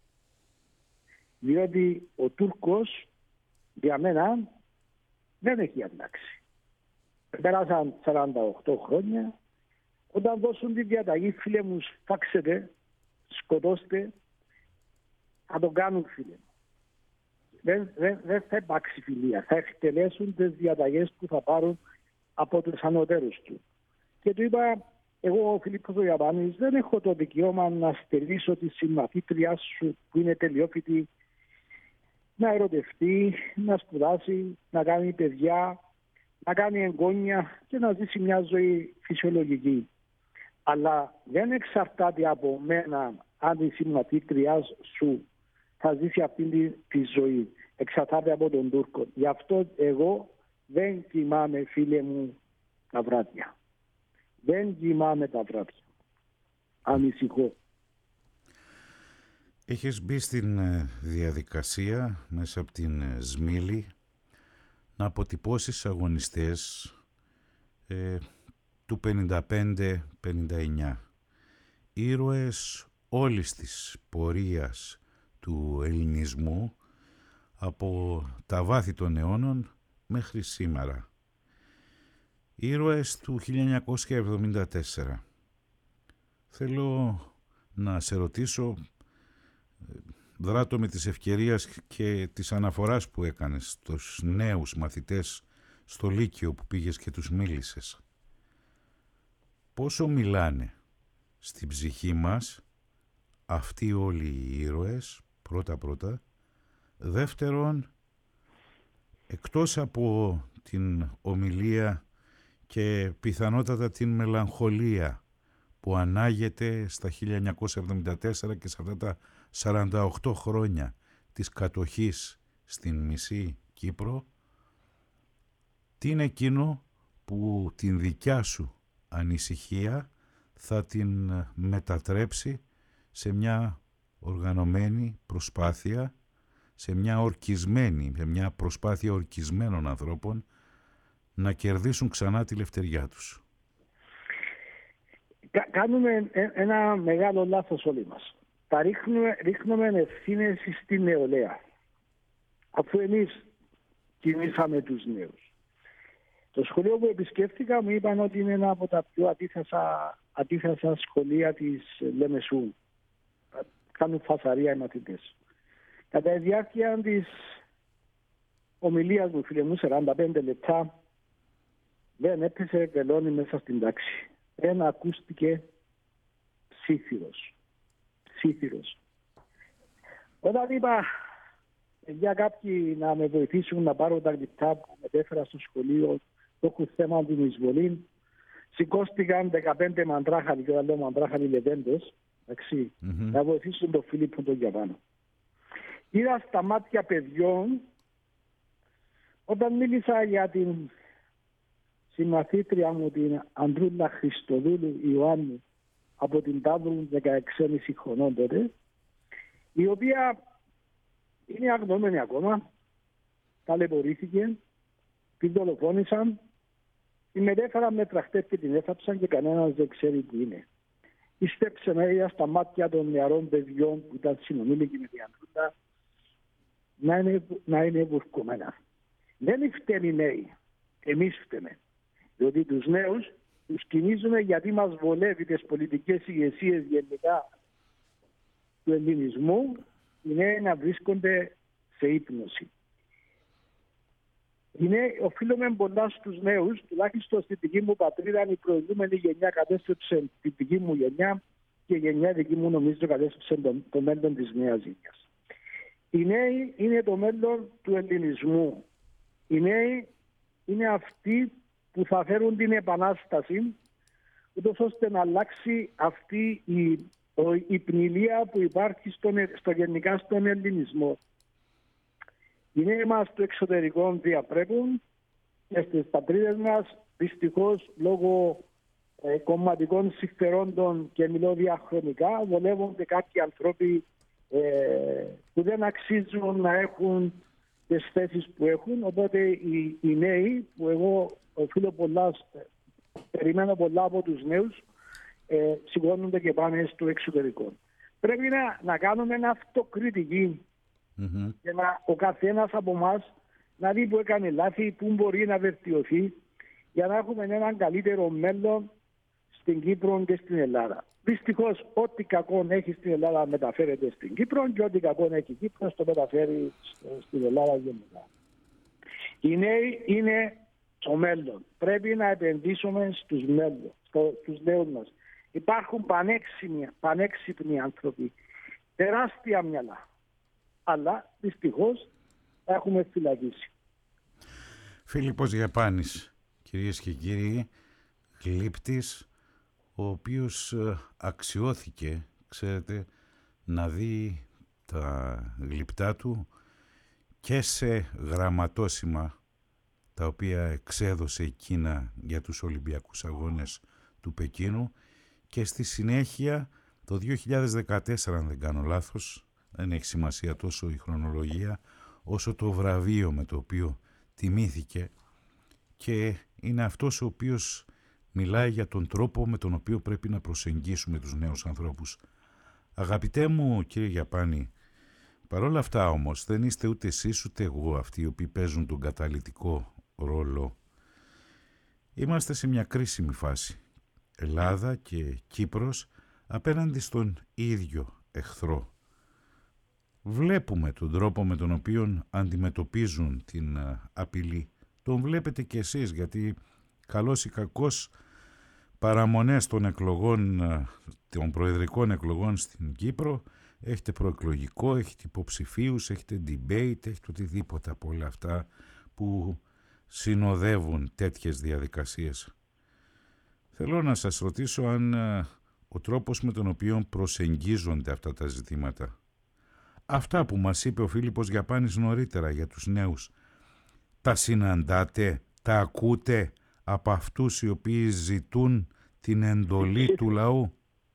Διότι ο Τούρκος για μένα δεν έχει αλλάξει. Πέρασαν 48 χρόνια. Όταν δώσουν τη διαταγή, φίλε μου, σφάξετε, σκοτώστε, θα το κάνουν, φίλε μου. Δεν θα υπάρξει φιλία. Θα εκτελέσουν τις διαταγές που θα πάρουν από τους ανωτέρους του. Και του είπα, εγώ ο Φίλιππος ο Γιαπάνης δεν έχω το δικαίωμα να στερήσω τη συμμαθήτριά σου που είναι τελειόφοιτη να ερωτευτεί, να σπουδάσει, να κάνει παιδιά, να κάνει εγγόνια και να ζήσει μια ζωή φυσιολογική. Αλλά δεν εξαρτάται από μένα αν η συμμαθήτριά σου θα ζήσει αυτή τη ζωή. Εξαρτάται από τον Τούρκο. Γι' αυτό εγώ δεν κοιμάμαι, φίλε μου, τα βράδια. Δεν κοιμάμαι τα βράδια. Ανησυχώ. Έχεις μπει στην διαδικασία μέσα από την Σμήλη να αποτυπώσεις αγωνιστές του 55-59. Ήρωες όλης της πορείας του ελληνισμού από τα βάθη των αιώνων μέχρι σήμερα. Ήρωες του 1974. Θέλω να σε ρωτήσω, δράτω με της ευκαιρίας και της αναφοράς που έκανες στους νέους μαθητές στο Λύκειο που πήγες και τους μίλησες. Πόσο μιλάνε στην ψυχή μας αυτοί όλοι οι ήρωες, πρώτα. Δεύτερον, εκτός από την ομιλία και πιθανότατα την μελαγχολία που ανάγεται στα 1974 και σε αυτά τα 48 χρόνια της κατοχής στην μισή Κύπρο, τι είναι εκείνο που την δικιά σου ανησυχία θα την μετατρέψει σε μια οργανωμένη προσπάθεια, σε μια προσπάθεια ορκισμένων ανθρώπων να κερδίσουν ξανά τη λευτεριά τους? κάνουμε ένα μεγάλο λάθος όλοι μας. Τα ρίχνουμε ευθύνες στην νεολαία. Αφού εμείς κινήσαμε τους νέους. Το σχολείο που επισκέφθηκα μου είπαν ότι είναι ένα από τα πιο αντίθετα σχολεία της Λεμεσού. Κάνουν φασαρία οι μαθητές. Κατά τη διάρκεια της ομιλίας μου, φίλε μου, 45 λεπτά, δεν έπεσε βελόνι μέσα στην τάξη. Δεν ακούστηκε ψήθυρος. Όταν είπα για κάποιοι να με βοηθήσουν να πάρω τα γλυπτά που μετέφερα στο σχολείο, το έχουν θέμα την εισβολή, σηκώστηκαν 15 μαντράχαλοι, και όταν λέω μαντράχαλοι λεβέντες, να βοηθήσουν τον Φίλιππο τον Γιαβάνο. Είδα στα μάτια παιδιών, όταν μίλησα για την συμμαθήτρια μου, την Ανδρούλα Χριστοδούλου Ιωάννου, από την Ταύρου 16,5 χρονών τότε, η οποία είναι αγνοούμενη ακόμα, ταλαιπωρήθηκε, την δολοφόνησαν, τη μετέφεραν με τραχτέρ και την έθαψαν και κανένας δεν ξέρει που είναι. Ήστεψε μέσα στα μάτια των νεαρών παιδιών που ήταν συνομήλικοι με την Ανδρούλα να είναι βουρκωμένα. Δεν φταίνουν οι νέοι, εμείς φταίμε. Διότι τους νέους τους κινίζουμε γιατί μας βολεύει τις πολιτικές ηγεσίες γενικά του ελληνισμού, οι νέοι να βρίσκονται σε ύπνωση. Οφείλουμε πολλά στους νέους, τουλάχιστον στη δική μου πατρίδα, η προηγούμενη γενιά κατέστρεψε τη δική μου γενιά και η γενιά δική μου νομίζω κατέστρεψε το μέλλον της νέας γενιάς. Οι νέοι είναι το μέλλον του ελληνισμού. Οι νέοι είναι αυτοί που θα φέρουν την επανάσταση, ούτως ώστε να αλλάξει αυτή η πνηλία που υπάρχει γενικά στον ελληνισμό. Οι νέοι μας στο εξωτερικό διαπρέπουν και στις πατρίδες μας, δυστυχώς λόγω κομματικών συμφερόντων, και μιλώ διαχρονικά, βολεύονται κάποιοι άνθρωποι που δεν αξίζουν να έχουν τις θέσεις που έχουν. Οπότε οι νέοι, που εγώ περιμένω πολλά από τους νέους, σηκώνονται και πάνε στο εξωτερικό. Πρέπει να κάνουμε ένα αυτοκριτική και ο καθένας από εμάς να δει που έκανε λάθη, που μπορεί να βελτιωθεί, για να έχουμε έναν καλύτερο μέλλον στην Κύπρο και στην Ελλάδα. Δυστυχώς, ό,τι κακό έχει στην Ελλάδα μεταφέρεται στην Κύπρο και ό,τι κακό έχει η Κύπρος το μεταφέρει στην Ελλάδα γενικά. Οι νέοι είναι το μέλλον. Πρέπει να επενδύσουμε στους νέους μας. Υπάρχουν πανέξυπνοι άνθρωποι, τεράστια μυαλά. Αλλά δυστυχώς έχουμε φυλακίσει. Φίλιππος Γιαπάνης, κυρίες και κύριοι, γλύπτης, ο οποίος αξιώθηκε, ξέρετε, να δει τα γλυπτά του και σε γραμματόσημα τα οποία εξέδωσε η Κίνα για τους Ολυμπιακούς Αγώνες του Πεκίνου, και στη συνέχεια το 2014, αν δεν κάνω λάθος, δεν έχει σημασία τόσο η χρονολογία όσο το βραβείο με το οποίο τιμήθηκε, και είναι αυτός ο οποίος μιλάει για τον τρόπο με τον οποίο πρέπει να προσεγγίσουμε τους νέους ανθρώπους. Αγαπητέ μου κύριε Γιαπάνη, παρόλα αυτά όμως δεν είστε ούτε εσείς ούτε εγώ αυτοί οι οποίοι παίζουν τον καταλυτικό ρόλο. Είμαστε σε μια κρίσιμη φάση. Ελλάδα και Κύπρος απέναντι στον ίδιο εχθρό. Βλέπουμε τον τρόπο με τον οποίο αντιμετωπίζουν την απειλή. Τον βλέπετε κι εσείς, γιατί καλώς ή κακώς παραμονές των εκλογών, των προεδρικών εκλογών στην Κύπρο, έχετε προεκλογικό, έχετε υποψηφίους, έχετε debate, έχετε οτιδήποτε από όλα αυτά που συνοδεύουν τέτοιες διαδικασίες. Θέλω να σας ρωτήσω αν ο τρόπος με τον οποίο προσεγγίζονται αυτά τα ζητήματα, αυτά που μας είπε ο Φίλιππος Γιαπάνης νωρίτερα για τους νέους, τα συναντάτε, τα ακούτε από αυτούς οι οποίοι ζητούν την εντολή του λαού?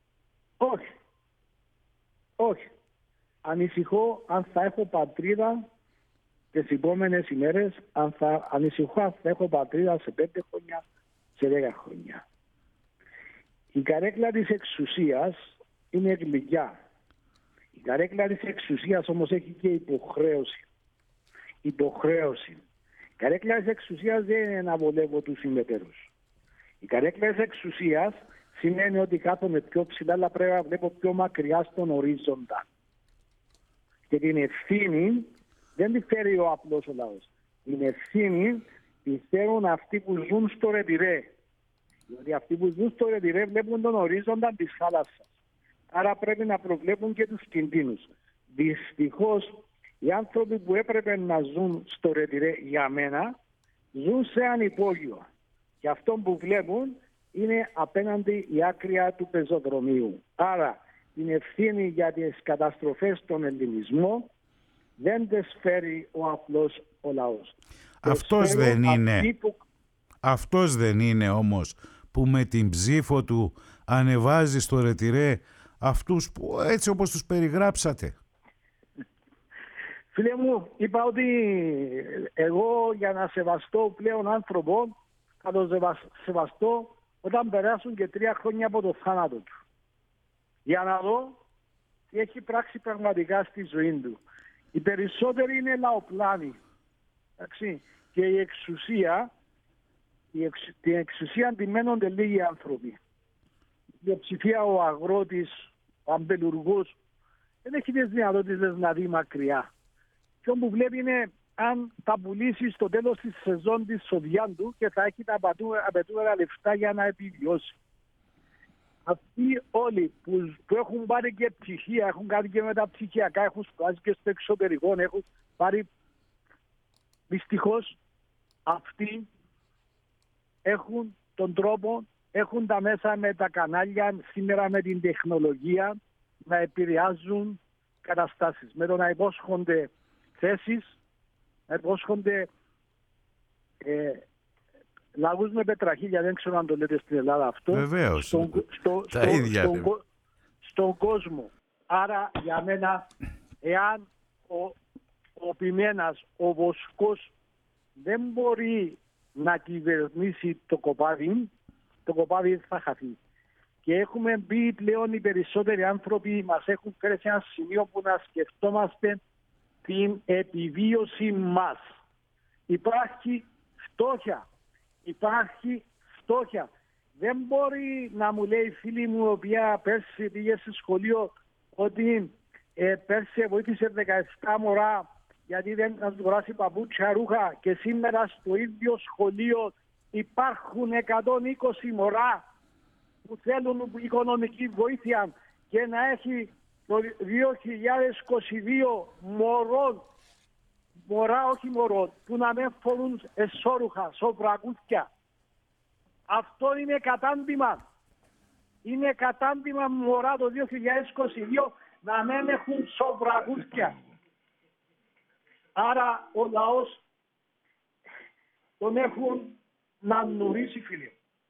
Όχι. Ανησυχώ αν θα έχω πατρίδα τις επόμενες ημέρες, ανησυχώ αν θα έχω πατρίδα σε 5 χρόνια, σε 10 χρόνια. Η καρέκλα της εξουσίας είναι γλυκιά. Η καρέκλα της εξουσίας όμως έχει και υποχρέωση. Υποχρέωση. Η καρέκλα της εξουσίας δεν είναι να βολεύω τους συμμετέρους. Η καρέκλα της εξουσίας σημαίνει ότι κάθομαι πιο ψηλά, αλλά πρέπει να βλέπω πιο μακριά στον ορίζοντα. Και την ευθύνη δεν τη φέρει ο απλός ο λαός. Την ευθύνη τη φέρουν αυτοί που ζουν στο ρετυρέ. Γιατί αυτοί που ζουν στο ρετυρέ βλέπουν τον ορίζοντα της θάλασσας. Άρα πρέπει να προβλέπουν και τους κινδύνους. Δυστυχώς οι άνθρωποι που έπρεπε να ζουν στο ρετυρέ για μένα ζουν σε ανυπόγειο. Και αυτό που βλέπουν είναι απέναντι η άκρια του πεζοδρομίου. Άρα την ευθύνη για τις καταστροφές στον ελληνισμό δεν τις φέρει ο απλός ο λαός. Αυτός δεν είναι όμως που με την ψήφο του ανεβάζει στο ρετυρέ αυτούς που έτσι όπως τους περιγράψατε. Φίλε μου, είπα ότι εγώ για να σεβαστώ πλέον άνθρωπο θα το σεβαστώ όταν περάσουν και 3 χρόνια από το θάνατο του. Για να δω τι έχει πράξει πραγματικά στη ζωή του. Οι περισσότεροι είναι λαοπλάνοι. Εντάξει. Και η εξουσία, την εξουσία αντιμένονται λίγοι άνθρωποι. Η πλειοψηφία, ο αγρότης, ο αμπελουργός, δεν έχει τις δυνατότητες να δει μακριά. Και όπου βλέπει είναι αν θα πουλήσει στο τέλος της σεζόν της σοδιά του και θα έχει τα απαιτούμενα λεφτά για να επιβιώσει. Αυτοί όλοι που έχουν πάρει και πτυχία, έχουν κάνει και μεταπτυχιακά, έχουν σπουδάσει και στο εξωτερικό, έχουν πάρει, δυστυχώς αυτοί έχουν τον τρόπο, έχουν τα μέσα με τα κανάλια, σήμερα με την τεχνολογία, να επηρεάζουν καταστάσεις. Με το να υπόσχονται θέσεις, να υπόσχονται λαγούς με πετραχίλια, δεν ξέρω αν το λέτε στην Ελλάδα αυτό. Βεβαίως, τα ίδια. Στον κόσμο. Άρα για μένα, εάν ο Πιμένας, ο Βοσκός δεν μπορεί να κυβερνήσει το κοπάδι θα χαθεί. Και έχουμε μπει πλέον οι περισσότεροι άνθρωποι, μας έχουν φέρει σε ένα σημείο που να σκεφτόμαστε την επιβίωση μας. Υπάρχει φτώχεια. Δεν μπορεί να μου λέει η φίλη μου, η οποία πέρσι πήγε στο σχολείο, ότι πέρσι βοήθησε 17 μωρά γιατί δεν θα του αγοράσει παπούτσια, ρούχα, και σήμερα στο ίδιο σχολείο υπάρχουν 120 μωρά που θέλουν οικονομική βοήθεια και να έχει το 2022 μωρά όχι μωρών, που να μην φορούν εσώρουχα, σοβρακούθια. Αυτό είναι κατάντημα. Είναι κατάντημα μωρά το 2022 να μην έχουν σοβρακούθια. Άρα ο λαός τον έχουν να νουρίσει, φίλε.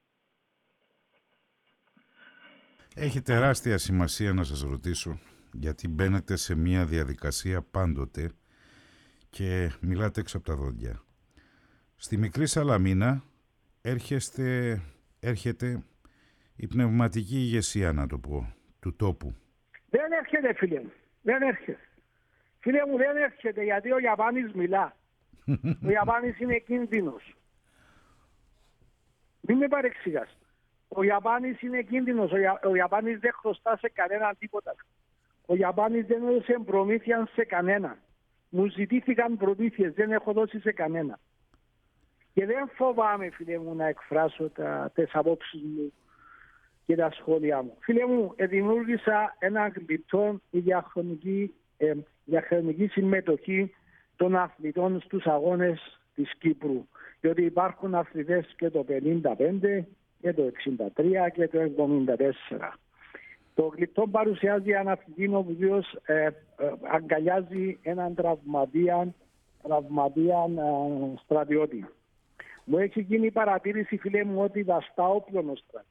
Έχει τεράστια σημασία να σας ρωτήσω, γιατί μπαίνετε σε μια διαδικασία πάντοτε και μιλάτε έξω από τα δόντια. Στη Μικρή Σαλαμίνα έρχεται η πνευματική ηγεσία, να το πω, του τόπου. Δεν έρχεται, φίλε μου. Δεν έρχεται. Φίλε μου, δεν έρχεται, γιατί ο Ιαπάνης μιλά. Ο Ιαπάνης είναι κίνδυνος. Μην με παρεξηγάς. Ο Ιαπάνης είναι κίνδυνος. Ο Ιαπάνης δεν χρωστά σε κανέναν τίποτα. Ο Ιαπάνης δεν έδωσε προμήθεια σε κανένα. Μου ζητήθηκαν προμήθειες, δεν έχω δώσει σε κανένα. Και δεν φοβάμαι, φίλε μου, να εκφράσω τις απόψεις μου και τα σχόλια μου. Φίλε μου, δημιούργησα ένα γλυπτό διαχρονική συμμετοχή των αθλητών στους αγώνες της Κύπρου. Διότι υπάρχουν αθλητές και το 55 και το 63 και το 74. Το γλυπτό παρουσιάζει έναν αθλητή ο οποίος αγκαλιάζει έναν τραυματία στρατιώτη. Μου έχει γίνει η παρατήρηση, φίλε μου, ότι βαστά όπλων ο στρατιώτης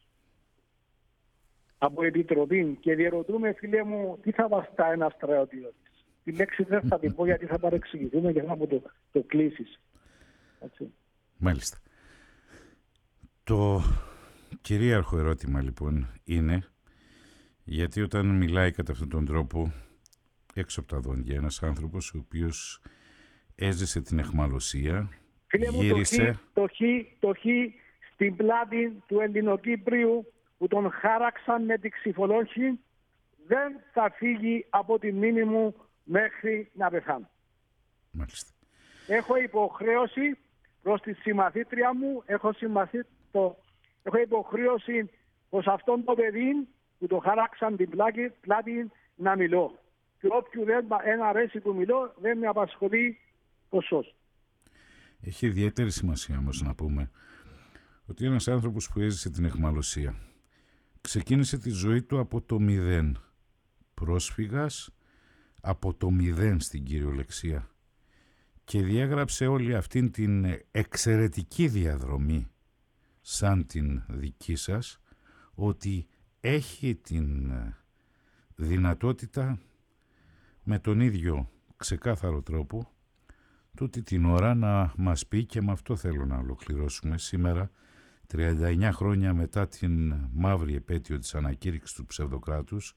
από επιτροπή, και διερωτούμε, φίλε μου, τι θα βαστά ένας στρατιώτης. Τη λέξη δεν θα την πω γιατί θα παρεξηγηθούμε και θα μου το κλείσεις. Έτσι. Μάλιστα. κυρίαρχο ερώτημα λοιπόν είναι, γιατί όταν μιλάει κατά αυτόν τον τρόπο έξω από τα δόντια ένας άνθρωπος ο οποίος έζησε την αιχμαλωσία, φίλε μου, γύρισε... το χ στην πλάτη του Ελληνοκύπριου που τον χάραξαν με τη ξυφολόχη δεν θα φύγει από τη μνήμη μου μέχρι να πεθάνω. Μάλιστα. Έχω υποχρέωση προς τη συμμαθήτρια μου, έχω υποχρέωση προς αυτόν το παιδί που το χάραξαν την πλάτη να μιλώ. Και όποιου δεν αρέσει που μιλώ δεν με απασχολεί ποσός. Έχει ιδιαίτερη σημασία όμως να πούμε ότι ένας άνθρωπος που έζησε την αιχμαλωσία ξεκίνησε τη ζωή του από το 0. Πρόσφυγας από το 0 στην κυριολεξία και διέγραψε όλη αυτήν την εξαιρετική διαδρομή σαν την δική σας, ότι έχει την δυνατότητα με τον ίδιο ξεκάθαρο τρόπο τούτη την ώρα να μας πει, και με αυτό θέλω να ολοκληρώσουμε σήμερα, 39 χρόνια μετά την μαύρη επέτειο της ανακήρυξης του ψευδοκράτους,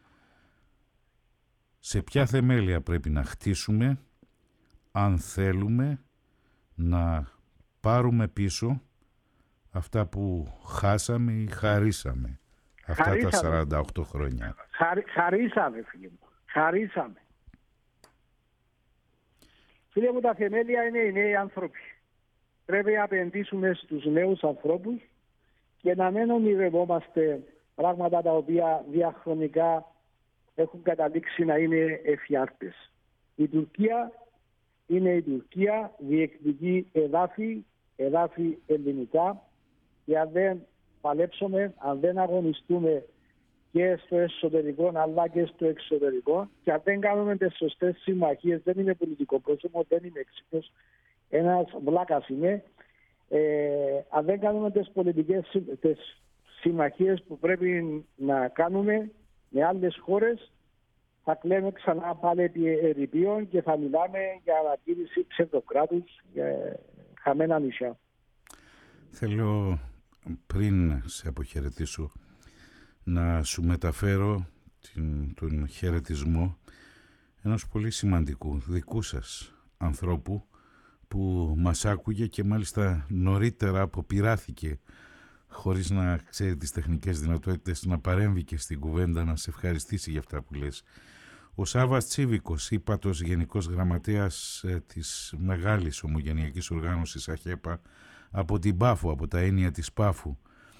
σε ποια θεμέλια πρέπει να χτίσουμε αν θέλουμε να πάρουμε πίσω αυτά που χάσαμε ή χαρίσαμε αυτά τα 48 χρόνια. Χαρίσαμε, φίλε μου. Χαρίσαμε. Φίλε μου, τα θεμέλια είναι οι νέοι άνθρωποι. Πρέπει να επενδύσουμε στους νέους ανθρώπους και να μην ονειρευόμαστε πράγματα τα οποία διαχρονικά έχουν καταλήξει να είναι εφιάλτες. Η Τουρκία είναι η Τουρκία, διεκδικεί εδάφη ελληνικά, και αν δεν παλέψουμε, αν δεν αγωνιστούμε και στο εσωτερικό αλλά και στο εξωτερικό, και αν δεν κάνουμε τις σωστές συμμαχίες, δεν είμαι πολιτικό πρόσωπο, δεν είμαι έξυπνος, ένας βλάκας είμαι, αν δεν κάνουμε τις πολιτικές συμμαχίες που πρέπει να κάνουμε με άλλες χώρες, θα κλαίμε ξανά πάλι επί ερειπίων και θα μιλάμε για ανακήρυξη ψευδοκράτους και χαμένα νησιά. Θέλω, πριν σε αποχαιρετήσω, να σου μεταφέρω τον χαιρετισμό ενός πολύ σημαντικού δικού σας ανθρώπου που μας άκουγε και μάλιστα νωρίτερα αποπειράθηκε, χωρίς να ξέρει τις τεχνικές δυνατότητες, να παρέμβει και στην κουβέντα, να σε ευχαριστήσει για αυτά που λες. Ο Σάββας Τσίβικος, ύπατος Γενικός Γραμματέας της μεγάλης ομογενειακής οργάνωσης ΑΧΕΠΑ, από την Πάφο, από τα έννοια της Πάφου,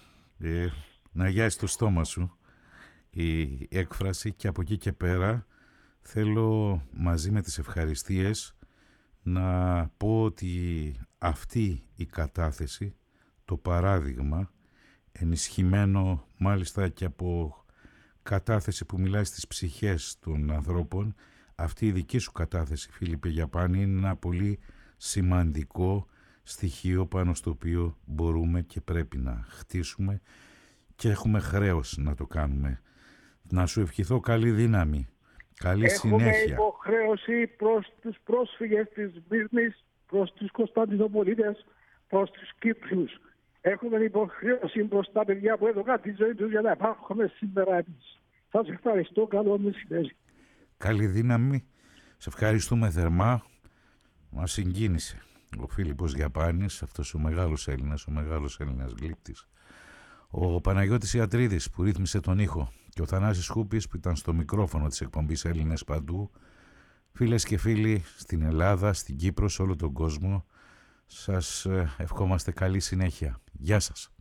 να γιάσει το στόμα σου η έκφραση, και από εκεί και πέρα θέλω μαζί με τις ευχαριστίες να πω ότι αυτή η κατάθεση, το παράδειγμα, ενισχυμένο μάλιστα και από κατάθεση που μιλάει στις ψυχές των ανθρώπων, αυτή η δική σου κατάθεση, Φίλιππε Γιαπάνη, είναι ένα πολύ σημαντικό στοιχείο πάνω στο οποίο μπορούμε και πρέπει να χτίσουμε και έχουμε χρέος να το κάνουμε. Να σου ευχηθώ καλή δύναμη, καλή συνέχεια. Έχουμε υποχρέωση προς τους πρόσφυγες της Μύρνης, προς τους Κωνσταντινοπολίτες, προς τους Κύπριους. Έχουμε υποχρέωση προς τα παιδιά που έδωκαν τη ζωή τους για να υπάρχουμε σήμερα εμείς. Σας ευχαριστώ, καλό μεσημέρι. Καλή δύναμη, σε ευχαριστούμε θερμά. Μας συγκίνησε ο Φίλιππος Γιαπάνης, αυτός ο μεγάλος Έλληνας γλύπτης. Ο Παναγιώτης Ιατρίδης που ρύθμισε τον ήχο και ο Θανάσης Χούπης που ήταν στο μικρόφωνο της εκπομπής Έλληνες Παντού. Φίλες και φίλοι στην Ελλάδα, στην Κύπρο, σε όλο τον κόσμο, σας ευχόμαστε καλή συνέχεια. Γεια σας.